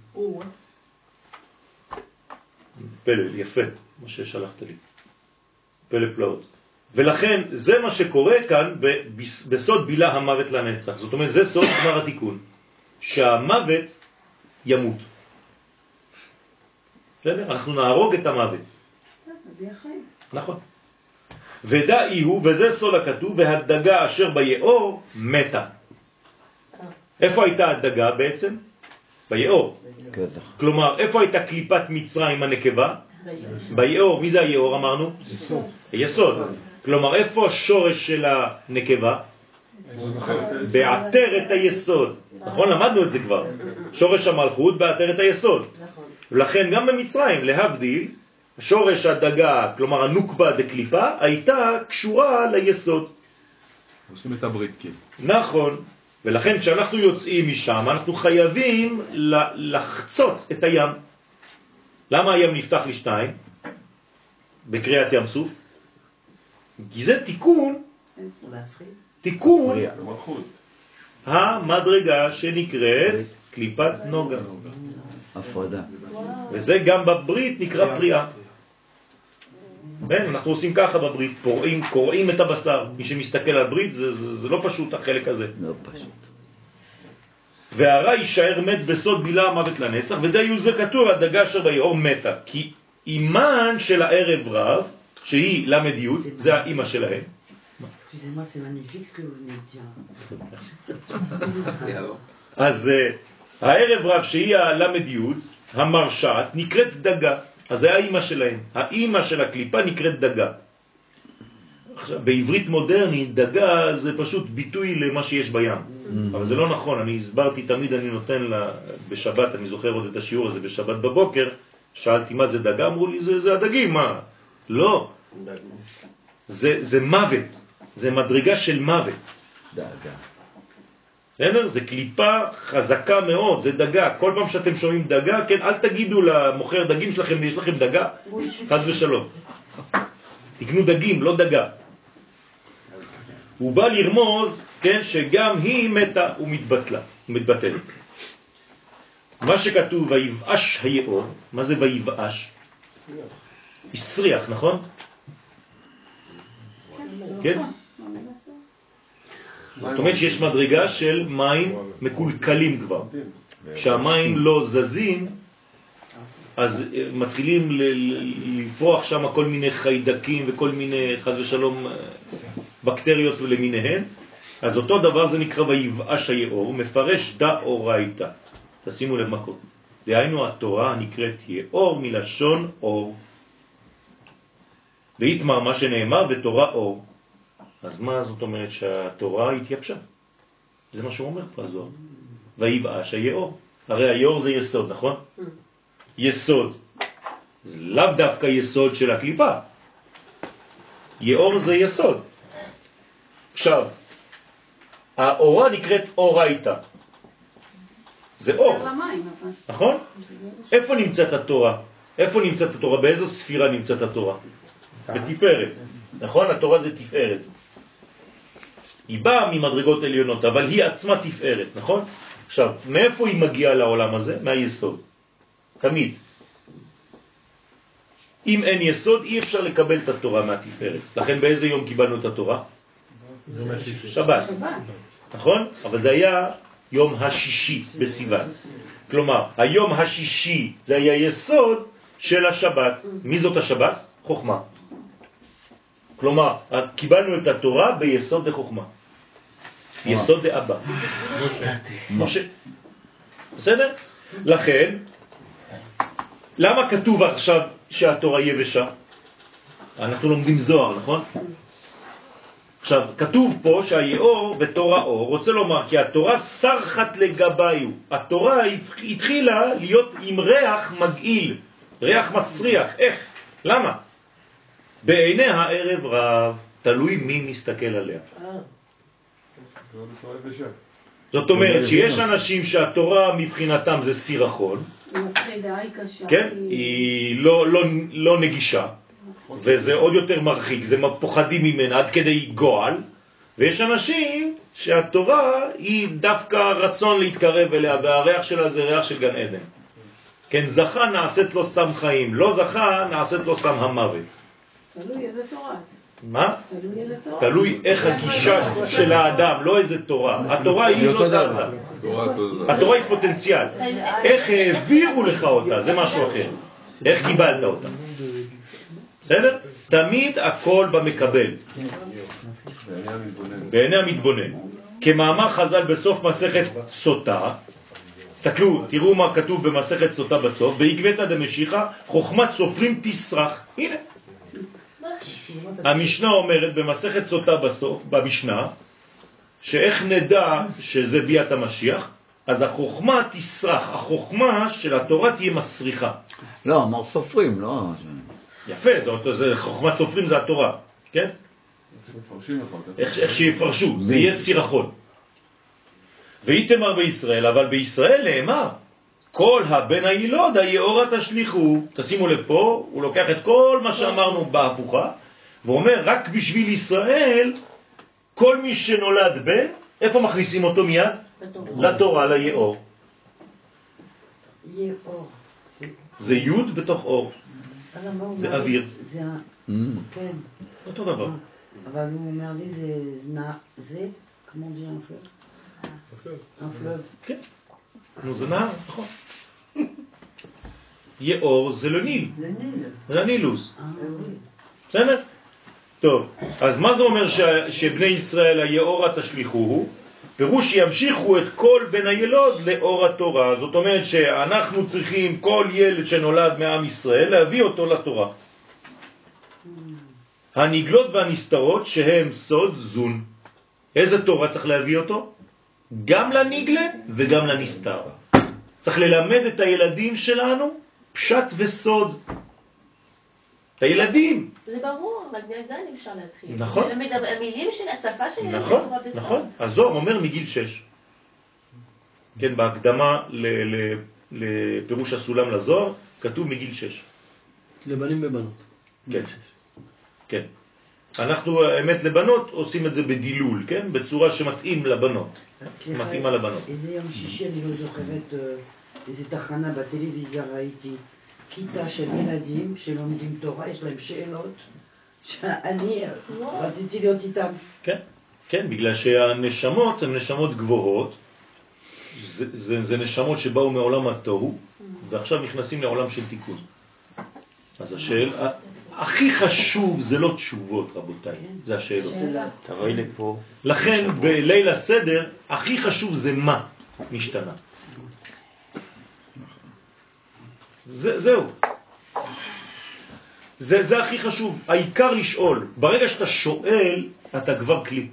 [SPEAKER 1] פלא, יפה, מה ששלחת לי. פלא פלאות. ולכן זה מה שקורה כאן בסוד בילה המוות לנצח. זאת אומרת, זה סוד גמר התיקון. שהמוות ימות. בסדר? אנחנו נהרוג את המוות.
[SPEAKER 7] זה החיים.
[SPEAKER 1] נכון. ודאי הוא, וזה סוד הכתוב, והדגה אשר ביאור מתה. איפה הייתה הדגה בעצם? ביאור. כלומר, איפה הייתה קליפת מצרים הנקבה? ביאור. מי זה היאור אמרנו? היסוד. כלומר, איפה השורש של הנקבה? בעטרת היסוד. נכון? למדנו את זה כבר. שורש המלכות בעטרת היסוד. ולכן גם במצרים, להבדיל, שורש הדגה, כלומר הנוקבה דקליפה, הייתה קשורה ליסוד.
[SPEAKER 5] עושים את הברית כאילו.
[SPEAKER 1] נכון. ולכן כשאנחנו יוצאים משם, אנחנו חייבים לחצות את הים. למה הים נפתח לשתיים? בקריאת ים סוף? כי זה תיקון המדרגה שנקראת קליפת נוגה.
[SPEAKER 3] הפרדה.
[SPEAKER 1] וזה גם בברית נקרא פריאה. אנחנו עושים ככה בברית, קוראים את הבשר. מי שמסתכל על ברית זה לא פשוט החלק הזה.
[SPEAKER 3] לא פשוט.
[SPEAKER 1] והרע יישאר מת בסוד בילה המוות לנצח, ודי זה כתוב, הדגה אשר ביאור מתה. כי אימן של הערב רב, שהיא למדיות, זה האימא שלהם.
[SPEAKER 6] Excusez-moi, c'est magnifique ce que vous venez de dire.
[SPEAKER 1] אז הערב רב שהיא הלמדיות, המרשעת, נקראת דגה. אז זה האימא שלהם. האימא של הקליפה נקראת דגה. עכשיו, בעברית מודרנית, דגה זה פשוט ביטוי למה שיש בים. אבל זה לא נכון. אני הסברתי תמיד, אני נותן בשבת, אני זוכר עוד את השיעור הזה בשבת בבוקר, שאלתי מה זה דגה, אמרו לי זה הדגים, מה? לא. זה מוות. זה מדרגה של מוות.
[SPEAKER 3] דגה.
[SPEAKER 1] בסדר? זה קליפה חזקה מאוד, זה דגה. כל פעם שאתם שומעים דגה, כן, אל תגידו למוכר דגים שלכם, יש לכם דגה, חס ושלום. תקנו דגים, לא דגה. הוא בא לרמוז, כן, שגם היא מתה ומתבטלת. מה שכתוב, ויבאש היאור, מה זה ויבאש? יסריח, נכון? כן? זאת אומרת שיש מדרגה של מים מקולקלים כבר. כשהמים לא זזים, אז מתחילים לפרוח שם כל מיני חיידקים וכל מיני, חס ושלום, בקטריות למיניהן. אז אותו דבר זה נקרא ויבאש היאור, מפרש דאורייתא. תשימו לב מה קורה. דהיינו התורה נקראת יאור מלשון אור. והתמר מה שנאמר ותורה אור. אז מה זאת אומרת שהתורה התייבשה? זה מה שהוא אומר פה הזוהר. ויבאש היאור. הרי היאור זה יסוד, נכון? יסוד. זה לאו דווקא יסוד של הקליפה. יאור זה יסוד. עכשיו, האורה נקראת אורייתא. זה אור. נכון? איפה נמצאת התורה? איפה נמצאת התורה? באיזו ספירה נמצאת התורה? בתפארת. נכון? התורה זה תפארת. היא באה ממדרגות עליונות, אבל היא עצמה תפארת, נכון? עכשיו, מאיפה היא מגיעה לעולם הזה? מהיסוד. תמיד. אם אין יסוד, אי אפשר לקבל את התורה מהתפארת. לכן באיזה יום קיבלנו את התורה? שבת. נכון? אבל זה היה יום השישי בסיוון. כלומר, היום השישי זה היה יסוד של השבת. מי זאת השבת? חוכמה. כלומר, קיבלנו את התורה ביסוד לחוכמה. יסוד לאבא. משה. בסדר? לכן, למה כתוב עכשיו שהתורה יבשה? אנחנו לומדים זוהר, נכון? עכשיו, כתוב פה שהיאור בתורה אור רוצה לומר כי התורה סרחת לגביו. התורה התחילה להיות עם ריח מגעיל, ריח מסריח. איך? למה? בעיני הערב רב, תלוי מי מסתכל עליה. זאת אומרת שיש אנשים שהתורה מבחינתם זה סירחון, כן? היא לא נגישה, וזה עוד יותר מרחיק, זה פוחדים ממנה עד כדי גועל, ויש אנשים שהתורה היא דווקא רצון להתקרב אליה, והריח שלה זה ריח של גן עדן. כן, זכה נעשית לו סם חיים, לא זכה נעשית לו סם המוות.
[SPEAKER 7] תלוי איזה תורה.
[SPEAKER 1] מה? תלוי איך הגישה של האדם, לא איזה תורה. התורה היא לא זזה. התורה היא פוטנציאל. איך העבירו לך אותה, זה משהו אחר. איך קיבלת אותה. בסדר? תמיד הכל במקבל. בעיני המתבונן. כמאמר חז"ל בסוף מסכת סוטה, תסתכלו, תראו מה כתוב במסכת סוטה בסוף, בעקבתא דמשיחא חוכמת סופרים תסרח. הנה. המשנה אומרת במסכת סוטה בסוף, במשנה, שאיך נדע שזה ביאת המשיח, אז החוכמה תסרח, החוכמה של התורה תהיה מסריחה.
[SPEAKER 3] לא, אמר סופרים, לא...
[SPEAKER 1] יפה, זה חוכמת סופרים זה התורה, כן? איך שיפרשו, זה יהיה סירחון. ויתמר בישראל, אבל בישראל נאמר, כל הבן הילוד היאורה תשליחו. תשימו לב פה, הוא לוקח את כל מה שאמרנו בהפוכה, ואומר, רק בשביל ישראל, כל מי שנולד בן, איפה מכניסים אותו מיד? לתורה, ליאור.
[SPEAKER 6] יאור.
[SPEAKER 1] זה יוד בתוך אור. זה אוויר.
[SPEAKER 6] זה... כן.
[SPEAKER 1] אותו דבר.
[SPEAKER 6] אבל הוא אומר לי, זה, כמו דייר פלוב? פלוב.
[SPEAKER 1] כן. נו, זה נהר, נכון. יאור זה לניל. זה הנילוס. בסדר? טוב, אז מה זה אומר שבני ישראל היאורה תשליחוהו? פירוש שימשיכו את כל בן הילוד לאור התורה. זאת אומרת שאנחנו צריכים כל ילד שנולד מעם ישראל להביא אותו לתורה. הנגלות והנסתרות שהם סוד זון. איזה תורה צריך להביא אותו? גם לנגלה וגם לנסתר. צריך ללמד את הילדים שלנו פשט וסוד. את הילדים.
[SPEAKER 9] זה ברור, אבל בגלל אפשר להתחיל.
[SPEAKER 1] נכון.
[SPEAKER 9] המילים של השפה של ילדים.
[SPEAKER 1] נכון, נכון. הזוהר אומר מגיל 6. כן, בהקדמה לפירוש הסולם לזוהר, כתוב מגיל 6.
[SPEAKER 4] לבנים ובנות.
[SPEAKER 1] כן. כן. אנחנו, האמת, לבנות עושים את זה בדילול, כן? בצורה שמתאים לבנות. מתאימה לבנות.
[SPEAKER 6] איזה יום שישי אני לא זוכרת איזה תחנה בטלוויזיה ראיתי. כיתה של ילדים שלומדים תורה, יש להם שאלות שאני רציתי להיות איתם.
[SPEAKER 1] כן, כן, בגלל שהנשמות הן נשמות גבוהות, זה נשמות שבאו מעולם התוהו, ועכשיו נכנסים לעולם של תיקון. אז השאלה, הכי חשוב זה לא תשובות, רבותיי, זה השאלות.
[SPEAKER 2] תבואי לפה.
[SPEAKER 1] לכן בליל הסדר, הכי חשוב זה מה משתנה. זהו. זה הכי חשוב. העיקר לשאול. ברגע שאתה שואל, אתה כבר כלי.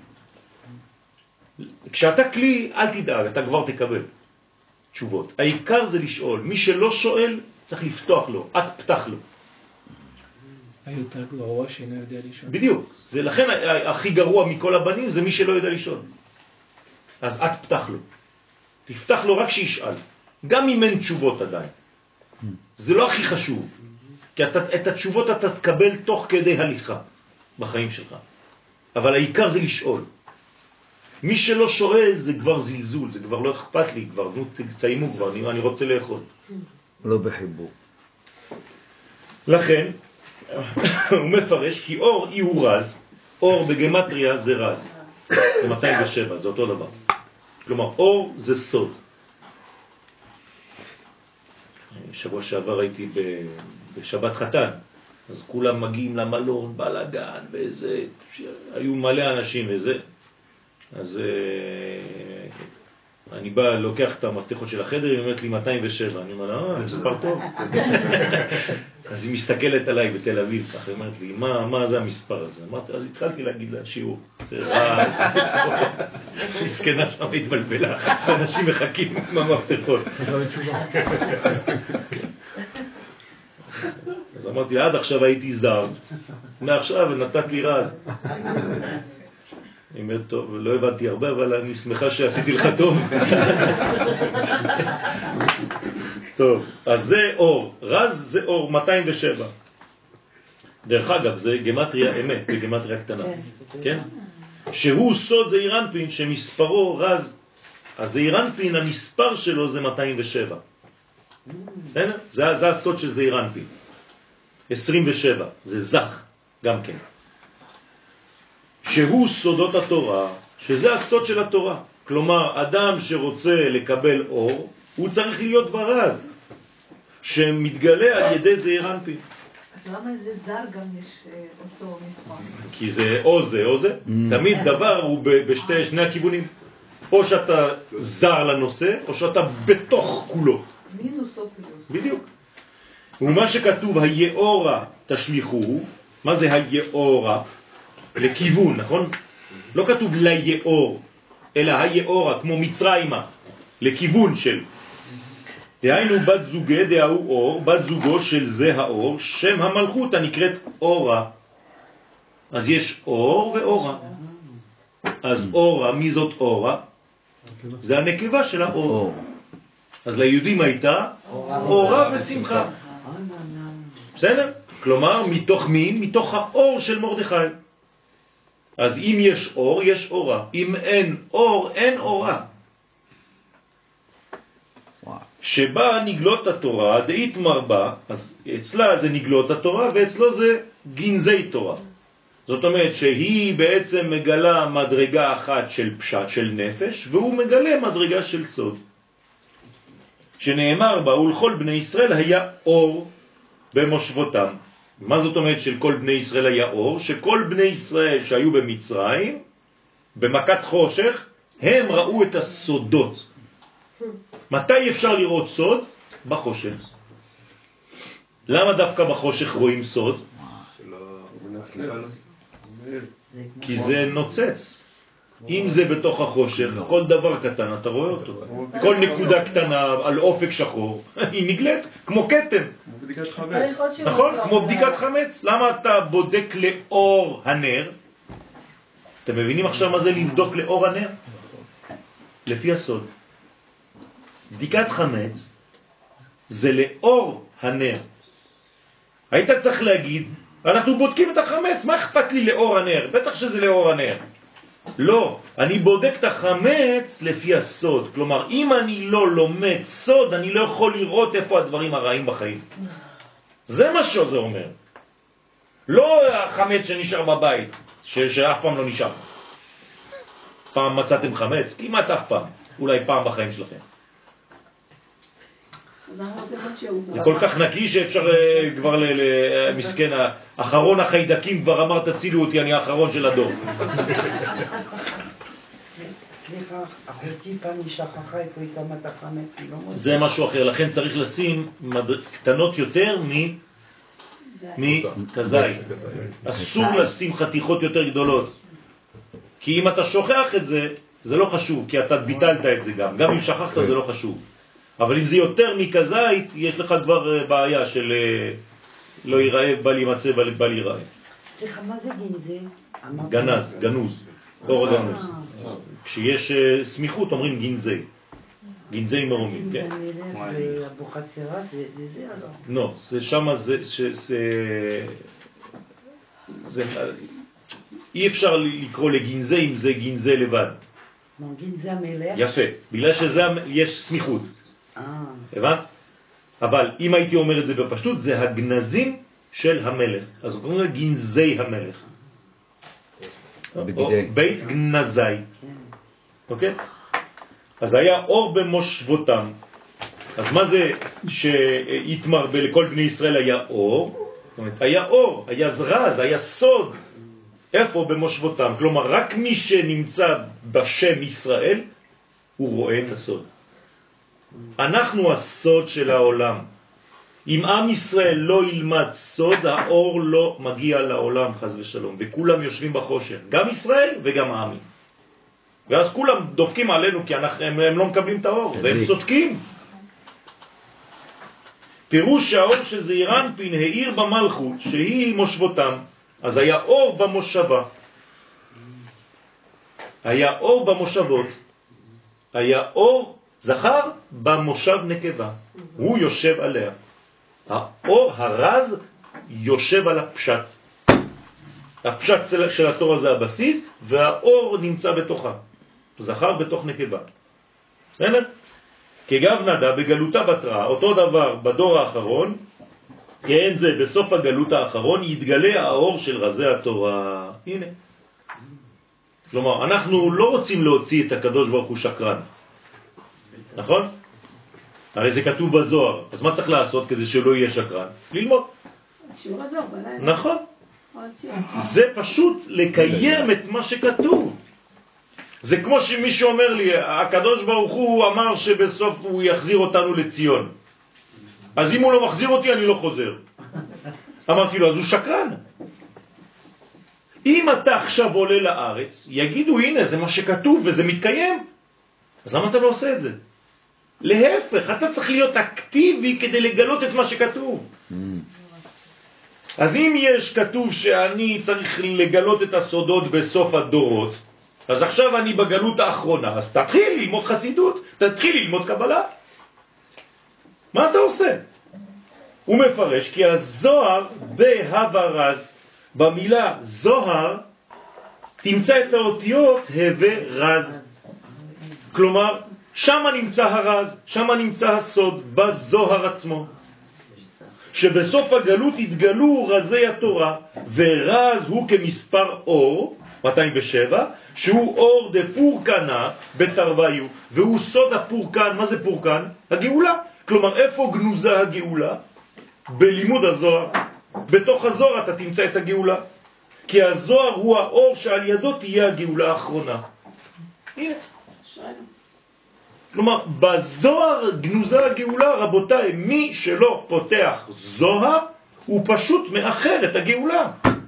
[SPEAKER 1] כשאתה כלי, אל תדאג, אתה כבר תקבל תשובות. העיקר זה לשאול. מי שלא שואל, צריך לפתוח לו. את פתח לו.
[SPEAKER 4] היותר גרוע שאינו יודע לשאול.
[SPEAKER 1] בדיוק. לכן הכי גרוע מכל הבנים זה מי שלא יודע לשאול. אז את פתח לו. תפתח לו רק שישאל. גם אם אין תשובות עדיין. זה לא הכי חשוב, כי את התשובות אתה תקבל תוך כדי הליכה בחיים שלך. אבל העיקר זה לשאול. מי שלא שואל זה כבר זלזול, זה כבר לא אכפת לי, כבר תסיימו כבר, אני רוצה לאכול.
[SPEAKER 3] לא בחיבור.
[SPEAKER 1] לכן, הוא מפרש כי אור הוא רז, אור בגמטריה זה רז. זה 207, זה אותו דבר. כלומר, אור זה סוד. שבוע שעבר הייתי בשבת חתן, אז כולם מגיעים למלון, בלגן, ואיזה, היו מלא אנשים וזה. אז אני בא, לוקח את המפתחות של החדר, היא אומרת לי 207, אני אומר לה, מספר טוב. אז היא מסתכלת עליי בתל אביב, ככה היא אומרת לי, מה זה המספר הזה? אמרתי, אז התחלתי להגיד לה שיעור. מסכנה שם התבלבלה, אנשים מחכים עם המפתחות. אז אמרתי, עד עכשיו הייתי זר, מעכשיו נתת לי רז. אני אומר, טוב, לא הבנתי הרבה, אבל אני שמחה שעשיתי לך טוב. טוב, אז זה אור. רז זה אור, 207. דרך אגב, זה גמטריה אמת, בגמטריה קטנה. כן? שהוא סוד זעיר אנפין, שמספרו רז. הזעיר אנפין, המספר שלו זה 207. זה הסוד של זעיר אנפין. 27, זה זך, גם כן. שהוא סודות התורה, שזה הסוד של התורה. כלומר, אדם שרוצה לקבל אור, הוא צריך להיות ברז, שמתגלה על ידי זעיר אנפין.
[SPEAKER 7] אז למה לזר גם יש אותו מספר?
[SPEAKER 1] כי זה או זה או זה. תמיד דבר הוא בשני הכיוונים. או שאתה זר לנושא, או שאתה בתוך כולו.
[SPEAKER 7] מינוס או פלוס.
[SPEAKER 1] בדיוק. ומה שכתוב היאורה תשליחוהו, מה זה היאורה? לכיוון, נכון? לא כתוב ליאור, אלא היאורה, כמו מצרימה, לכיוון של. דהיינו בת זוגי דהוא אור, בת זוגו של זה האור, שם המלכות הנקראת אורה. אז יש אור ואורה. אז אורה, מי זאת אורה? זה הנקבה של האור. אז ליהודים הייתה אורה ושמחה. בסדר? כלומר, מתוך מי? מתוך האור של מרדכי. אז אם יש אור, יש אורה. אם אין אור, אין אורה. שבה נגלות התורה, דאית מרבה, אז אצלה זה נגלות התורה, ואצלו זה גנזי תורה. זאת אומרת שהיא בעצם מגלה מדרגה אחת של פשט, של נפש, והוא מגלה מדרגה של סוד. שנאמר בה, ולכל בני ישראל היה אור במושבותם. מה זאת אומרת של כל בני ישראל היה אור? שכל בני ישראל שהיו במצרים, במכת חושך, הם ראו את הסודות. מתי אפשר לראות סוד? בחושך. למה דווקא בחושך רואים סוד? כי זה נוצץ. אם זה בתוך החושך, כל דבר קטן אתה רואה אותו. כל נקודה קטנה על אופק שחור, היא נגלית כמו קטן. נכון? כמו בדיקת חמץ. למה אתה בודק לאור הנר? אתם מבינים עכשיו מה זה לבדוק לאור הנר? לפי הסוד. בדיקת חמץ זה לאור הנר. היית צריך להגיד, אנחנו בודקים את החמץ, מה אכפת לי לאור הנר? בטח שזה לאור הנר. לא, אני בודק את החמץ לפי הסוד. כלומר, אם אני לא לומד סוד, אני לא יכול לראות איפה הדברים הרעים בחיים. זה מה שזה אומר. לא החמץ שנשאר בבית, שאף פעם לא נשאר. פעם מצאתם חמץ? כמעט אף פעם. אולי פעם בחיים שלכם. זה כל כך נקי שאפשר כבר למסכן האחרון החיידקים כבר אמר תצילו אותי, אני האחרון של הדור.
[SPEAKER 6] סליחה, אחותי פעם היא שכחה איפה היא שמה את החמץ.
[SPEAKER 1] זה משהו אחר, לכן צריך לשים קטנות יותר מכזית. אסור לשים חתיכות יותר גדולות. כי אם אתה שוכח את זה, זה לא חשוב, כי אתה ביטלת את זה גם. גם אם שכחת זה לא חשוב. אבל אם זה יותר מכזית, יש לך כבר בעיה של לא ייראה, בל יימצא, בל ייראה.
[SPEAKER 6] סליחה, מה זה גנזי?
[SPEAKER 1] גנז, גנוז, אור הגנוז. כשיש סמיכות אומרים גנזי. גנזי מרומים, כן.
[SPEAKER 6] גנזי ואבוחצירה, זה לא?
[SPEAKER 1] לא, זה שמה זה... אי אפשר לקרוא לגנזי אם זה גנזי לבד.
[SPEAKER 6] גנזי המלך?
[SPEAKER 1] יפה, בגלל שזה יש סמיכות. הבנת? אבל אם הייתי אומר את זה בפשטות, זה הגנזים של המלך. אז הוא קוראים גנזי המלך. או בית גנזי. אוקיי? אז היה אור במושבותם. אז מה זה שהתמר לכל בני ישראל היה אור? זאת אומרת, היה אור, היה זרז, היה סוד. איפה במושבותם? כלומר, רק מי שנמצא בשם ישראל, הוא רואה את הסוד. אנחנו הסוד של העולם. אם עם ישראל לא ילמד סוד, האור לא מגיע לעולם, חס ושלום. וכולם יושבים בחושך, גם ישראל וגם העמים. ואז כולם דופקים עלינו כי הם לא מקבלים את האור, והם צודקים. פירוש שהאור שזעיר אנפין העיר במלכות, שהיא מושבותם, אז היה אור במושבה. היה אור במושבות. היה אור זכר במושב נקבה. הוא יושב עליה. האור הרז יושב על הפשט. הפשט של התורה זה הבסיס, והאור נמצא בתוכה. זכר בתוך נקבה. בסדר? כגב נדה בגלותה בתרה, אותו דבר בדור האחרון, כן זה בסוף הגלות האחרון יתגלה האור של רזי התורה. הנה. כלומר, אנחנו לא רוצים להוציא את הקדוש ברוך הוא שקרן. נכון? הרי זה כתוב בזוהר. אז מה צריך לעשות כדי שלא יהיה שקרן? ללמוד.
[SPEAKER 7] שיעור הזוהר בלילה.
[SPEAKER 1] נכון. זה פשוט לקיים את מה שכתוב. זה כמו שמישהו אומר לי, הקדוש ברוך הוא אמר שבסוף הוא יחזיר אותנו לציון. אז אם הוא לא מחזיר אותי, אני לא חוזר. אמרתי לו, אז הוא שקרן. אם אתה עכשיו עולה לארץ, יגידו, הנה, זה מה שכתוב וזה מתקיים. אז למה אתה לא עושה את זה? להפך, אתה צריך להיות אקטיבי כדי לגלות את מה שכתוב. אז אם יש כתוב שאני צריך לגלות את הסודות בסוף הדורות, אז עכשיו אני בגלות האחרונה, אז תתחיל ללמוד חסידות, תתחיל ללמוד קבלה. מה אתה עושה? הוא מפרש כי הזוהר בהוורז, במילה זוהר, תמצא את האותיות הווה רז. כלומר, שם נמצא הרז, שם נמצא הסוד, בזוהר עצמו. שבסוף הגלות התגלו רזי התורה, ורז הוא כמספר אור, 207, שהוא אור דה פורקנה בתרוויו, והוא סוד הפורקן. מה זה פורקן? הגאולה. כלומר, איפה גנוזה הגאולה? בלימוד הזוהר. בתוך הזוהר אתה תמצא את הגאולה. כי הזוהר הוא האור שעל ידו תהיה הגאולה האחרונה. הנה. כלומר, בזוהר גנוזה הגאולה, רבותיי, מי שלא פותח זוהר, הוא פשוט מאחר את הגאולה.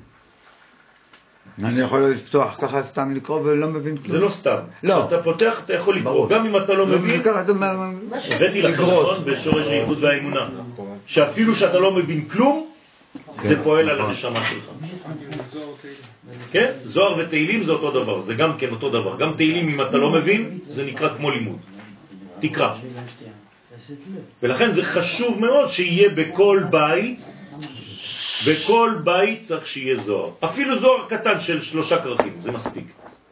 [SPEAKER 3] אני יכול לפתוח ככה סתם לקרוא ולא מבין כלום.
[SPEAKER 1] זה לא סתם.
[SPEAKER 3] לא.
[SPEAKER 1] אתה פותח, אתה יכול לקרוא. גם אם אתה לא מבין, הבאתי לך נכון בשורש הייחוד והאמונה. שאפילו שאתה לא מבין כלום, זה פועל על הנשמה שלך. כן? זוהר ותהילים זה אותו דבר. זה גם כן אותו דבר. גם תהילים אם אתה לא מבין, זה נקרא כמו לימוד. תקרא. ולכן זה חשוב מאוד שיהיה בכל בית, בכל בית צריך שיהיה זוהר. אפילו זוהר קטן של 3 כרכים, זה מספיק.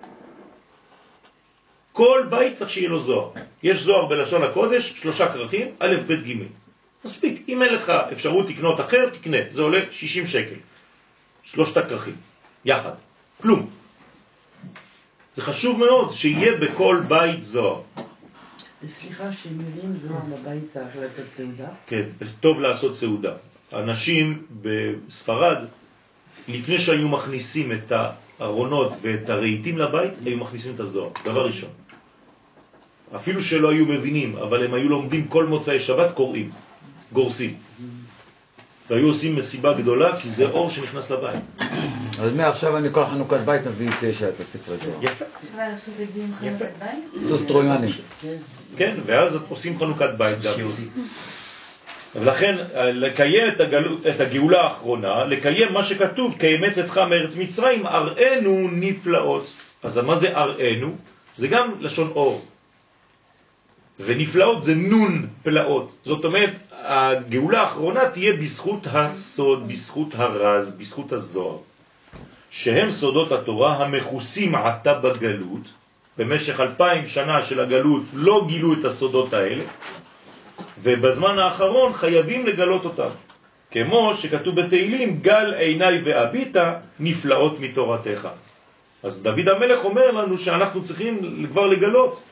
[SPEAKER 1] כל בית צריך שיהיה לו זוהר. יש זוהר בלשון הקודש, 3 כרכים, א', ב', ג'. מספיק. אם אין לך אפשרות לקנות אחר, תקנה. זה עולה 60 שקל. 3 כרכים. יחד. כלום. זה חשוב מאוד שיהיה בכל בית זוהר.
[SPEAKER 6] סליחה, שמירים זוהר בבית צריך לעשות סעודה?
[SPEAKER 1] כן, טוב לעשות סעודה. אנשים בספרד, לפני שהיו מכניסים את הארונות ואת הרהיטים לבית, היו מכניסים את הזוהר. דבר ראשון. אפילו שלא היו מבינים, אבל הם היו לומדים כל מוצאי שבת, קוראים, גורסים. והיו עושים מסיבה גדולה, כי זה אור שנכנס לבית.
[SPEAKER 3] אז מעכשיו אני כל חנוכת בית מביא את הספרי זוהר.
[SPEAKER 1] יפה.
[SPEAKER 9] יפה.
[SPEAKER 3] סוס טרויאני.
[SPEAKER 1] כן, ואז עושים חנוכת בית גם. ולכן לקיים את הגאולה האחרונה, לקיים מה שכתוב, קיימץ אתך מארץ מצרים, אראנו נפלאות. אז מה זה אראנו? זה גם לשון אור. ונפלאות זה נון פלאות. זאת אומרת, הגאולה האחרונה תהיה בזכות הסוד, בזכות הרז, בזכות הזוהר. שהם סודות התורה המחוסים עתה בגלות. במשך 2000 שנה של הגלות לא גילו את הסודות האלה. ובזמן האחרון חייבים לגלות אותם. כמו שכתוב בתהילים, גל עיניי ואביטה נפלאות מתורתך. אז דוד המלך אומר לנו שאנחנו צריכים כבר לגלות.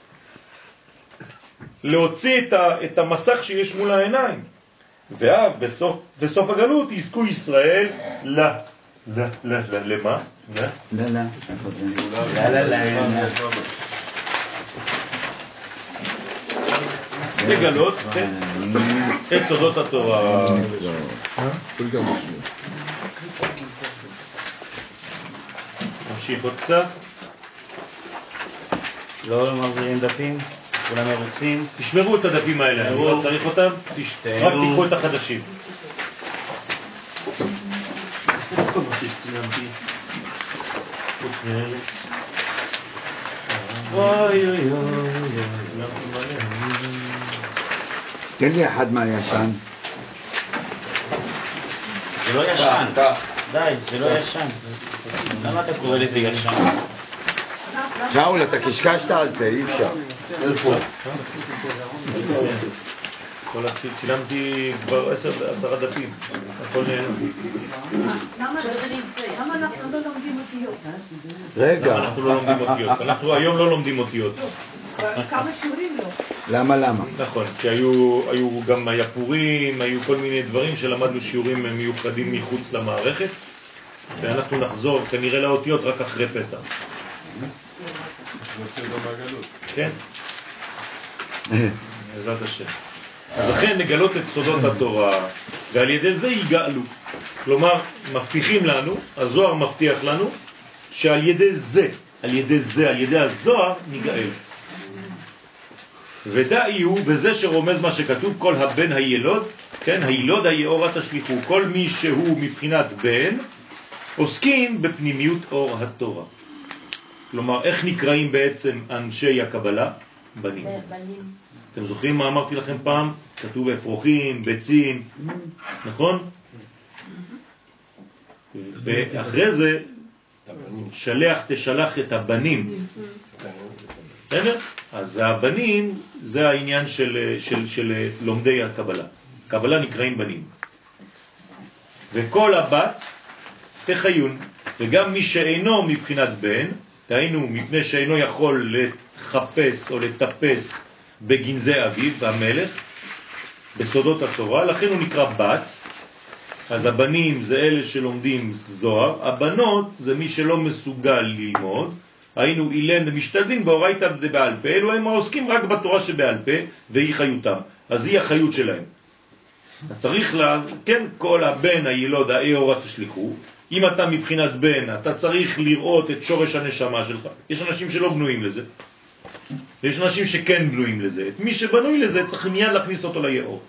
[SPEAKER 1] להוציא את המסך שיש מול העיניים. בסוף הגלות יזכו ישראל למה? לגלות את סודות התורה. נמשיך עוד קצת.
[SPEAKER 2] לא מחזירים דפים, כולם מרוצים.
[SPEAKER 1] תשמרו את הדפים האלה, אני לא צריך אותם, רק תיקחו את החדשים. כל מה שצילמתי חוץ מאלה. אוי אוי אוי, צילמתי מלא.
[SPEAKER 3] תן לי אחד מהישן.
[SPEAKER 2] זה לא ישן. די, זה לא ישן. למה אתה קורא לזה ישן?
[SPEAKER 3] שאול, אתה קשקשת על זה, אי אפשר.
[SPEAKER 1] צילמתי כבר 10 דפים. הכל נהנה.
[SPEAKER 7] למה אנחנו לא לומדים אותיות?
[SPEAKER 3] רגע.
[SPEAKER 1] למה אנחנו לא לומדים אותיות? אנחנו היום לא לומדים אותיות.
[SPEAKER 7] כמה שיעורים לא?
[SPEAKER 3] למה?
[SPEAKER 1] נכון, כי היו גם היפורים, היו כל מיני דברים שלמדנו שיעורים מיוחדים מחוץ למערכת, ואנחנו נחזור כנראה לאותיות רק אחרי פסח.
[SPEAKER 8] נוציא אותו מהגלות.
[SPEAKER 1] כן. בעזרת השם. אז לכן נגלות את סודות התורה, ועל ידי זה יגאלו. כלומר, מבטיחים לנו, הזוהר מבטיח לנו, שעל ידי זה, על ידי הזוהר, נגאל. ודאי הוא, וזה שרומז מה שכתוב, כל הבן הילוד, כן, הילוד היאורה תשליחו, כל מי שהוא מבחינת בן, עוסקים בפנימיות אור התורה. כלומר, איך נקראים בעצם אנשי הקבלה? בנים. אתם זוכרים מה אמרתי לכם פעם? כתוב אפרוחים, ביצים, נכון? ואחרי זה, תשלח את הבנים. בסדר? אז הבנים זה העניין של לומדי הקבלה. קבלה נקראים בנים. וכל הבת תחיון, וגם מי שאינו מבחינת בן, תהיינו מפני שאינו יכול לחפש או לטפס בגנזי אביו המלך, בסודות התורה, לכן הוא נקרא בת. אז הבנים זה אלה שלומדים זוהר, הבנות זה מי שלא מסוגל ללמוד, היינו אילן משתלבים באורייתא בעל פה, אלו הם העוסקים רק בתורה שבעל פה, והיא חיותם, אז היא החיות שלהם. אז צריך כן, כל הבן הילוד האורה תשליחו. אם אתה מבחינת בן, אתה צריך לראות את שורש הנשמה שלך. יש אנשים שלא בנויים לזה, יש אנשים שכן בנויים לזה. את מי שבנוי לזה צריך מיד להכניס אותו ליאור.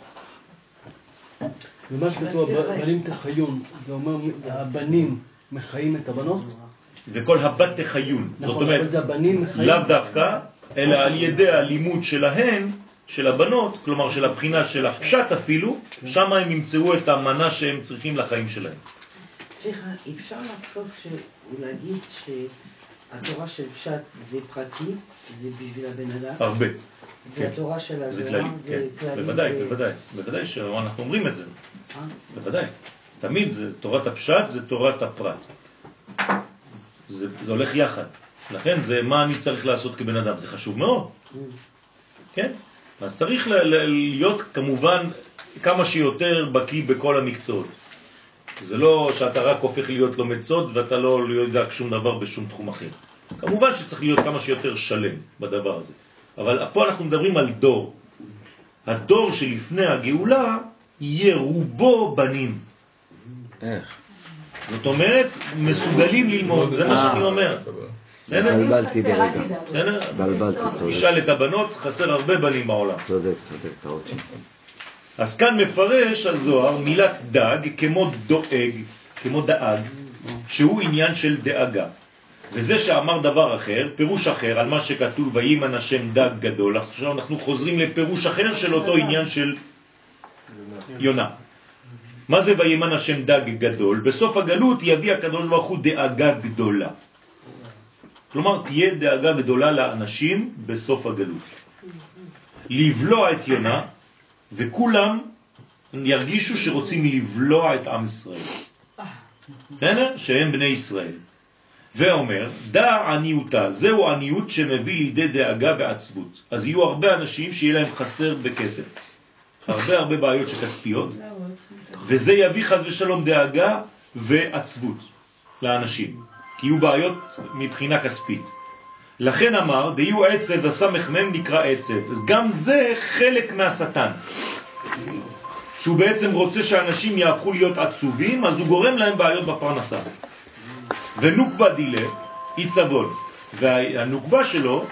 [SPEAKER 10] ומה שכתוב, הבנים תחיון, זה אומר הבנים מחיים את הבנות?
[SPEAKER 1] וכל הבת תחיון. זאת
[SPEAKER 10] נכון,
[SPEAKER 1] אומרת,
[SPEAKER 10] אבל זה הבנים מחיים?
[SPEAKER 1] לאו דווקא, אלא על ידי הלימוד שלהן, של הבנות, כלומר של הבחינה של הפשט אפילו, שם הם ימצאו את המנה שהם צריכים לחיים שלהם.
[SPEAKER 6] סליחה, אפשר לחשוב ולהגיד שהתורה של פשט זה פרטי, זה בשביל הבן אדם?
[SPEAKER 1] הרבה.
[SPEAKER 6] והתורה של הזוהר זה כללי?
[SPEAKER 1] בוודאי שאנחנו אומרים את זה. בוודאי. תמיד תורת הפשט זה תורת הפרט. זה הולך יחד. לכן זה מה אני צריך לעשות כבן אדם, זה חשוב מאוד. כן? אז צריך להיות כמובן כמה שיותר בקיא בכל המקצועות. זה לא שאתה רק הופך להיות לומד סוד ואתה לא יודע שום דבר בשום תחום אחר. כמובן שצריך להיות כמה שיותר שלם בדבר הזה. אבל פה אנחנו מדברים על דור. הדור שלפני הגאולה יהיה רובו בנים.
[SPEAKER 3] איך?
[SPEAKER 1] זאת אומרת, מסוגלים ללמוד, זה מה שאני אומר.
[SPEAKER 3] בלבלתי ברגע.
[SPEAKER 1] בסדר?
[SPEAKER 3] בלבלתי, צודק.
[SPEAKER 1] נשאל את הבנות, חסר הרבה בנים בעולם.
[SPEAKER 3] צודק, טעות שם.
[SPEAKER 1] אז כאן מפרש הזוהר מילת דג כמו דואג, כמו דאג, שהוא עניין של דאגה. וזה שאמר דבר אחר, פירוש אחר על מה שכתוב וימן השם דג גדול. עכשיו אנחנו חוזרים לפירוש אחר של אותו עניין של יונה. מה זה וימן השם דג גדול? בסוף הגלות יביא הקדוש ברוך הוא דאגה גדולה. כלומר תהיה דאגה גדולה לאנשים בסוף הגלות. לבלוע את יונה, וכולם ירגישו שרוצים לבלוע את עם ישראל. שהם בני ישראל. ואומר, דע עניותה, זהו עניות שמביא לידי דאגה ועצבות. אז יהיו הרבה אנשים שיהיה להם חסר בכסף. הרבה בעיות שכספיות. וזה יביא חס ושלום דאגה ועצבות לאנשים. כי יהיו בעיות מבחינה כספית. לכן אמר, דיהו עצב וסמך מם נקרא עצב. אז גם זה חלק מהשטן. שהוא בעצם רוצה שאנשים יהפכו להיות עצובים, אז הוא גורם להם בעיות בפרנסה. ונוקבה דילה, עיצבון. והנוקבה שלו,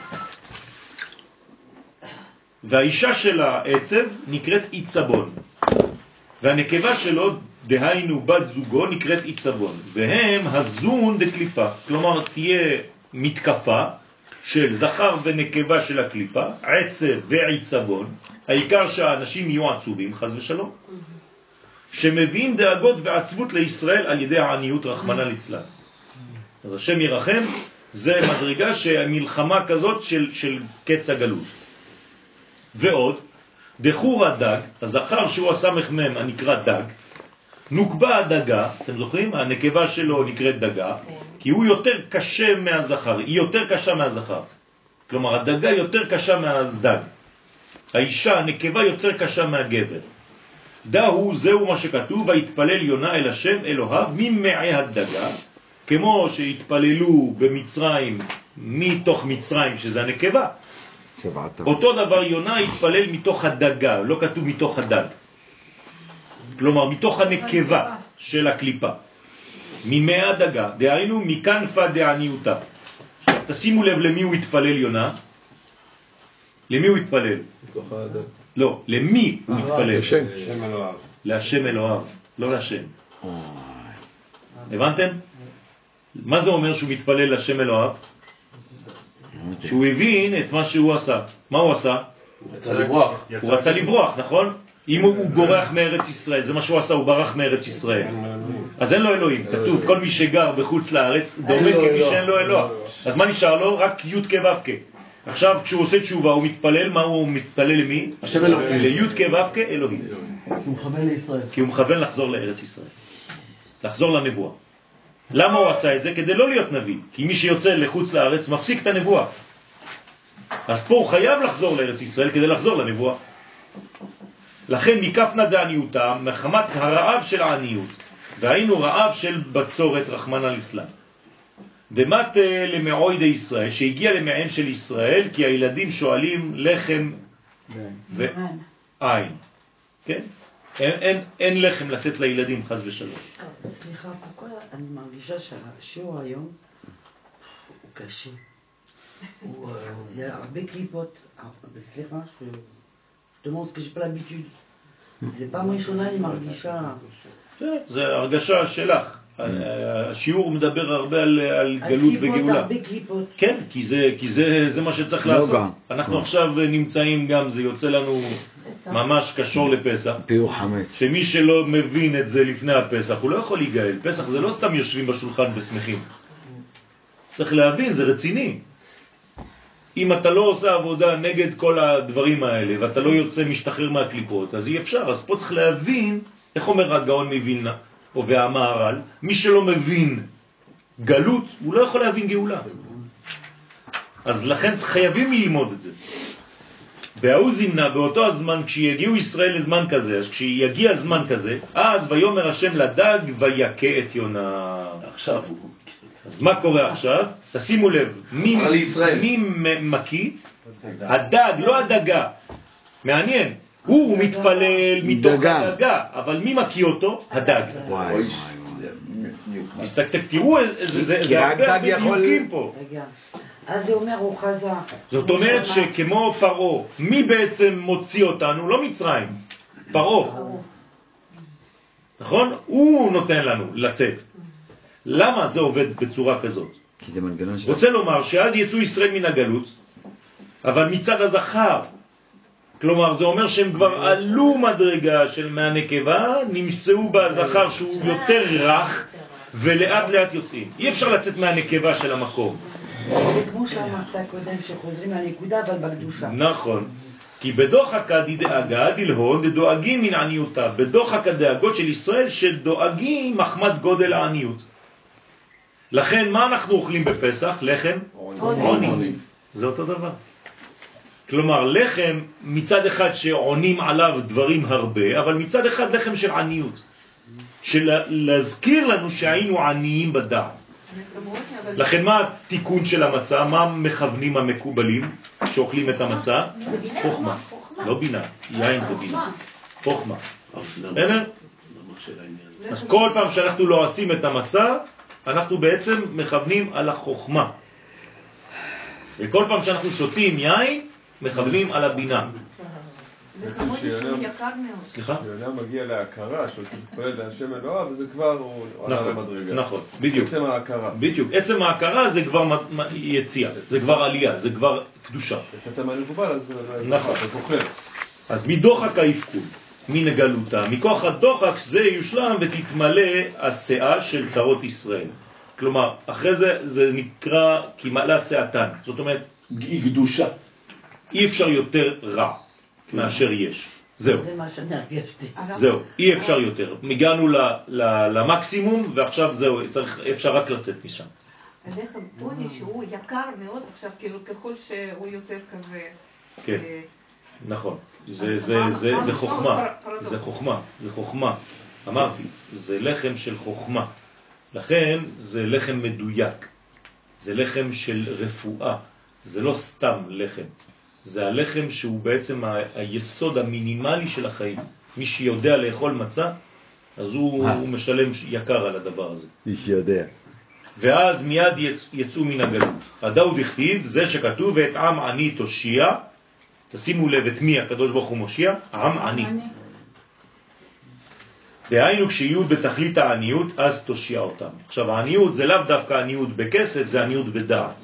[SPEAKER 1] והאישה של העצב נקראת עיצבון. והנקבה שלו, דהיינו בת זוגו, נקראת עיצבון. והם הזון דקליפה. כלומר, תהיה מתקפה של זכר ונקבה של הקליפה, עצב ועיצבון. העיקר שהאנשים יהיו עצובים, חס ושלום. שמביאים דאגות ועצבות לישראל על ידי העניות רחמנה ליצלן. אז השם ירחם, זה מדרגה שהמלחמה כזאת של קץ הגלות. ועוד, דחור הדג, הזכר שהוא הסמך מם הנקרא דג, נוקבה הדגה, אתם זוכרים? הנקבה שלו נקראת דגה, כי הוא יותר קשה מהזכר, היא יותר קשה מהזכר. כלומר, הדגה יותר קשה מהדג. האישה, הנקבה יותר קשה מהגבר. דהו, זהו מה שכתוב, והתפלל יונה אל השם אלוהיו ממעי הדגה, כמו שהתפללו במצרים מתוך מצרים, שזה הנקבה.
[SPEAKER 3] שבעת.
[SPEAKER 1] אותו דבר יונה התפלל מתוך הדגה, לא כתוב מתוך הדג. כלומר, מתוך הנקבה של הקליפה. ממי הדגה, דהיינו מכנפה דעניותה. תשימו לב למי הוא התפלל יונה. למי הוא התפלל? לא, למי הוא התפלל? להשם אלוהיו, לא להשם. הבנתם? מה זה אומר שהוא מתפלל להשם אלוהיו? שהוא הבין את מה שהוא עשה. מה הוא עשה? הוא רצה לברוח, נכון? אם הוא בורח מארץ ישראל, זה מה שהוא עשה, הוא ברח מארץ ישראל. אז אין לו אלוהים. כתוב, כל מי שגר בחוץ לארץ דומה כמי שאין לו אלוה. אז מה נשאר לו? רק י' כ' ו' כ'. עכשיו כשהוא עושה תשובה הוא מתפלל, מה הוא מתפלל למי? לי' כ' ו' כ' אלוהים.
[SPEAKER 10] הוא מכוון לישראל.
[SPEAKER 1] כי הוא מכוון לחזור לארץ ישראל. לחזור לנבואה. למה הוא עשה את זה? כדי לא להיות נביא. כי מי שיוצא לחוץ לארץ מפסיק את הנבואה. אז פה הוא חייב לחזור לארץ ישראל כדי לחזור לנבואה. לכן מכפנה דעניותה, מחמת הרעב של העניות, והיינו רעב של בצורת רחמנא ליצלן. דמת למעוידי ישראל, שהגיע למעין של ישראל, כי הילדים שואלים לחם ועין. כן? אין לחם לתת לילדים, חס ושלום.
[SPEAKER 6] סליחה, אני מרגישה שהשיעור היום הוא קשה. זה הרבה קליפות, סליחה, je demande que j'ai pas l'habitude. זה פעם ראשונה אני מרגישה...
[SPEAKER 1] זה הרגשה שלך. השיעור מדבר הרבה על גלות וגאולה.
[SPEAKER 6] הרבה קליפות.
[SPEAKER 1] כן, כי זה מה שצריך לעשות. אנחנו עכשיו נמצאים גם, זה יוצא לנו ממש קשור לפסח.
[SPEAKER 3] פיור חמץ.
[SPEAKER 1] שמי שלא מבין את זה לפני הפסח, הוא לא יכול להיגאל. פסח זה לא סתם יושבים בשולחן ושמחים. צריך להבין, זה רציני. אם אתה לא עושה עבודה נגד כל הדברים האלה, ואתה לא יוצא משתחרר מהקליפות, אז אי אפשר. אז פה צריך להבין, איך אומר הגאון מווילנה, או והמהר"ל, מי שלא מבין גלות, הוא לא יכול להבין גאולה. אז לכן חייבים ללמוד את זה. והוא זימנה באותו הזמן, כשיגיעו ישראל לזמן כזה, אז כשיגיע זמן כזה, אז ויאמר השם לדג ויקה את יונה. עכשיו הוא... אז מה קורה עכשיו? תשימו לב, מי מקיא? הדג, לא הדגה. מעניין, הוא מתפלל מתוך הדגה, אבל מי מקיא אותו? הדג. תראו, זה הרבה דיוקים פה.
[SPEAKER 6] אז זה אומר הוא חזר.
[SPEAKER 1] זאת אומרת שכמו פרעה, מי בעצם מוציא אותנו? לא מצרים, פרעה. נכון? הוא נותן לנו לצאת. למה זה עובד בצורה כזאת?
[SPEAKER 3] כי זה מנגנון של...
[SPEAKER 1] רוצה לומר שאז יצאו ישראל מן הגלות, אבל מצד הזכר. כלומר, זה אומר שהם כבר עלו מדרגה של מהנקבה, נמצאו בזכר שהוא יותר רך, ולאט לאט יוצאים. אי אפשר לצאת מהנקבה של המקום.
[SPEAKER 6] זה כמו שאמרת קודם שחוזרים לנקודה, אבל בקדושה.
[SPEAKER 1] נכון. כי בדוחק דאגה דלהון דדואגים מן עניותה. בדוחק הדאגות של ישראל שדואגים מחמת גודל העניות. לכן מה אנחנו אוכלים בפסח? לחם? עוני. זה אותו דבר. כלומר, לחם מצד אחד שעונים עליו דברים הרבה, אבל מצד אחד לחם של עניות. של להזכיר לנו שהיינו עניים בדעת. לכן מה התיקון של המצה? מה מכוונים המקובלים שאוכלים את המצה? חוכמה. לא בינה. יין זה בינה. חוכמה. אז כל פעם שאנחנו לא עושים את המצה, אנחנו בעצם מכוונים על החוכמה. וכל פעם שאנחנו שותים יין, מכוונים על הבינה. סליחה?
[SPEAKER 5] כשאדם מגיע להכרה, שהוא מתפלל להשם אלוהיו, וזה כבר הוא עלה למדרגה.
[SPEAKER 1] נכון, בדיוק.
[SPEAKER 5] עצם ההכרה.
[SPEAKER 1] בדיוק. עצם ההכרה זה כבר יציאה, זה כבר עלייה, זה כבר קדושה.
[SPEAKER 5] כשאתה מקובל, אז
[SPEAKER 1] נכון.
[SPEAKER 5] אתה זוכר.
[SPEAKER 1] אז מדוחק ההפקוד, מן הגלותה, מכוח הדוחק זה יושלם ותתמלא השאה של צרות ישראל. כלומר, אחרי זה נקרא כי מלא שעתן. זאת אומרת, היא קדושה. אי אפשר יותר רע מאשר יש. זהו.
[SPEAKER 6] זה מה שאני הרגשתי.
[SPEAKER 1] זהו, אי אפשר יותר. הגענו למקסימום ועכשיו זהו, אפשר רק לצאת משם.
[SPEAKER 7] הלחם טוני שהוא יקר מאוד עכשיו, כאילו ככל שהוא יותר כזה...
[SPEAKER 1] כן, נכון. זה חוכמה. זה חוכמה. זה חוכמה. אמרתי, זה לחם של חוכמה. לכן זה לחם מדויק. זה לחם של רפואה, זה לא סתם לחם, זה הלחם שהוא בעצם היסוד המינימלי של החיים. מי שיודע לאכול מצה, אז הוא משלם יקר על הדבר הזה.
[SPEAKER 3] מי שיודע.
[SPEAKER 1] ואז מיד יצאו מן הגלות. הדאוד הכתיב, זה שכתוב, ואת עם עני תושיע, תשימו לב את מי הקדוש ברוך הוא מושיע, עם עני. דהיינו כשיהיו בתכלית העניות, אז תושיע אותם. עכשיו העניות זה לאו דווקא עניות בכסף, זה עניות בדעת.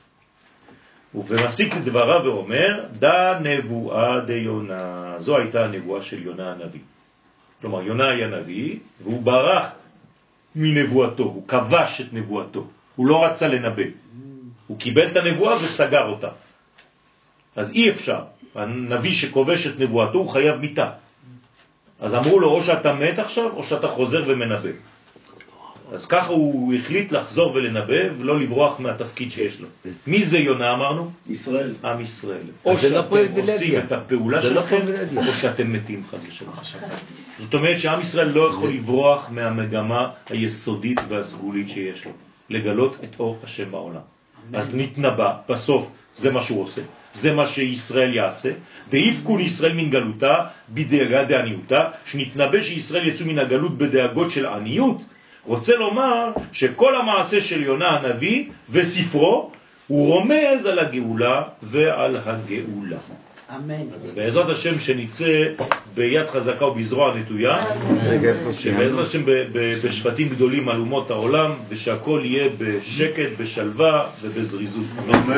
[SPEAKER 1] ומסיק דבריו ואומר, דה נבואה דיונה. זו הייתה הנבואה של יונה הנביא. כלומר, יונה היה נביא, והוא ברח מנבואתו, הוא כבש את נבואתו. הוא לא רצה לנבא. הוא קיבל את הנבואה וסגר אותה. אז אי אפשר. הנביא שכובש את נבואתו הוא חייב מיתה. אז אמרו לו, או שאתה מת עכשיו, או שאתה חוזר ומנבא. אז ככה הוא החליט לחזור ולנבא, ולא לברוח מהתפקיד שיש לו. מי זה יונה אמרנו?
[SPEAKER 11] ישראל.
[SPEAKER 1] עם ישראל. או שאתם עושים את הפעולה שלכם, או שאתם מתים חס ושלום. זאת אומרת שעם ישראל לא יכול לברוח מהמגמה היסודית והסגולית שיש לו. לגלות את אור השם בעולם. אז נתנבא, בסוף זה מה שהוא עושה. זה מה שישראל יעשה. ויפקון ישראל מן גלותה בדאגה דעניותה, שנתנבא שישראל יצאו מן הגלות בדאגות של עניות. רוצה לומר שכל המעשה של יונה הנביא וספרו הוא רומז על הגאולה ועל הגאולה.
[SPEAKER 6] אמן.
[SPEAKER 1] בעזרת השם שנצא ביד חזקה ובזרוע נטויה, שבעזרת השם בשבטים גדולים על אומות העולם, ושהכל יהיה בשקט, בשלווה ובזריזות.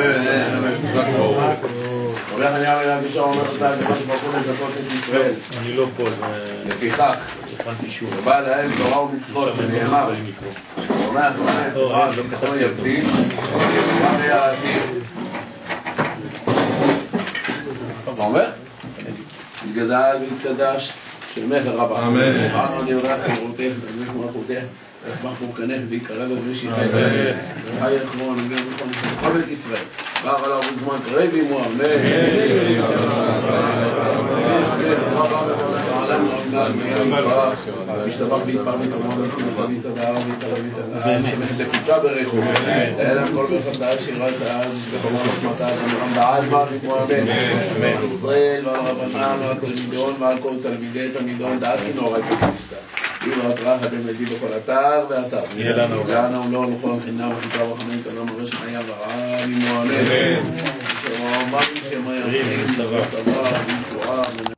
[SPEAKER 11] הולך אני אראה להביא שם אומר אותה למה שבחור לזכות את ישראל.
[SPEAKER 1] אני לא פה, זה...
[SPEAKER 11] לפיכך,
[SPEAKER 1] הכנתי שוב.
[SPEAKER 11] ובא להם תורה ומצוות שנאמר. אומר, תורה לא יבדיל, וגם יעתיד. טוב, אומר? יתגדל ויתקדש, שמך רבה. אמן. אמרנו אני אורח חברותך, תגמיך מלכותך, אשמח מוקנך ויקרב את משיחי. וחי יחרון, וכל בית ישראל. ברח עליו בזמן קרבי מו, אמן. משתבח ויתפר מתאמן וכנסה ויתבעה ויתעלה לקודשה ברשת אלא כל בחדה שירת העד וברוך נשמתה זמרם בעלמה וכמו אמן על ישראל ועל רבנם ועל תלמידון ועל כל תלמידי תלמידון דעת כנור רק בקשתה אילו התרח אתם מדי בכל אתר ואתר יענו לא לכל חינם וחיקה וחמין כזו מרש מהיה ורעה ממוענן שאומרים שמה ירחים וסבא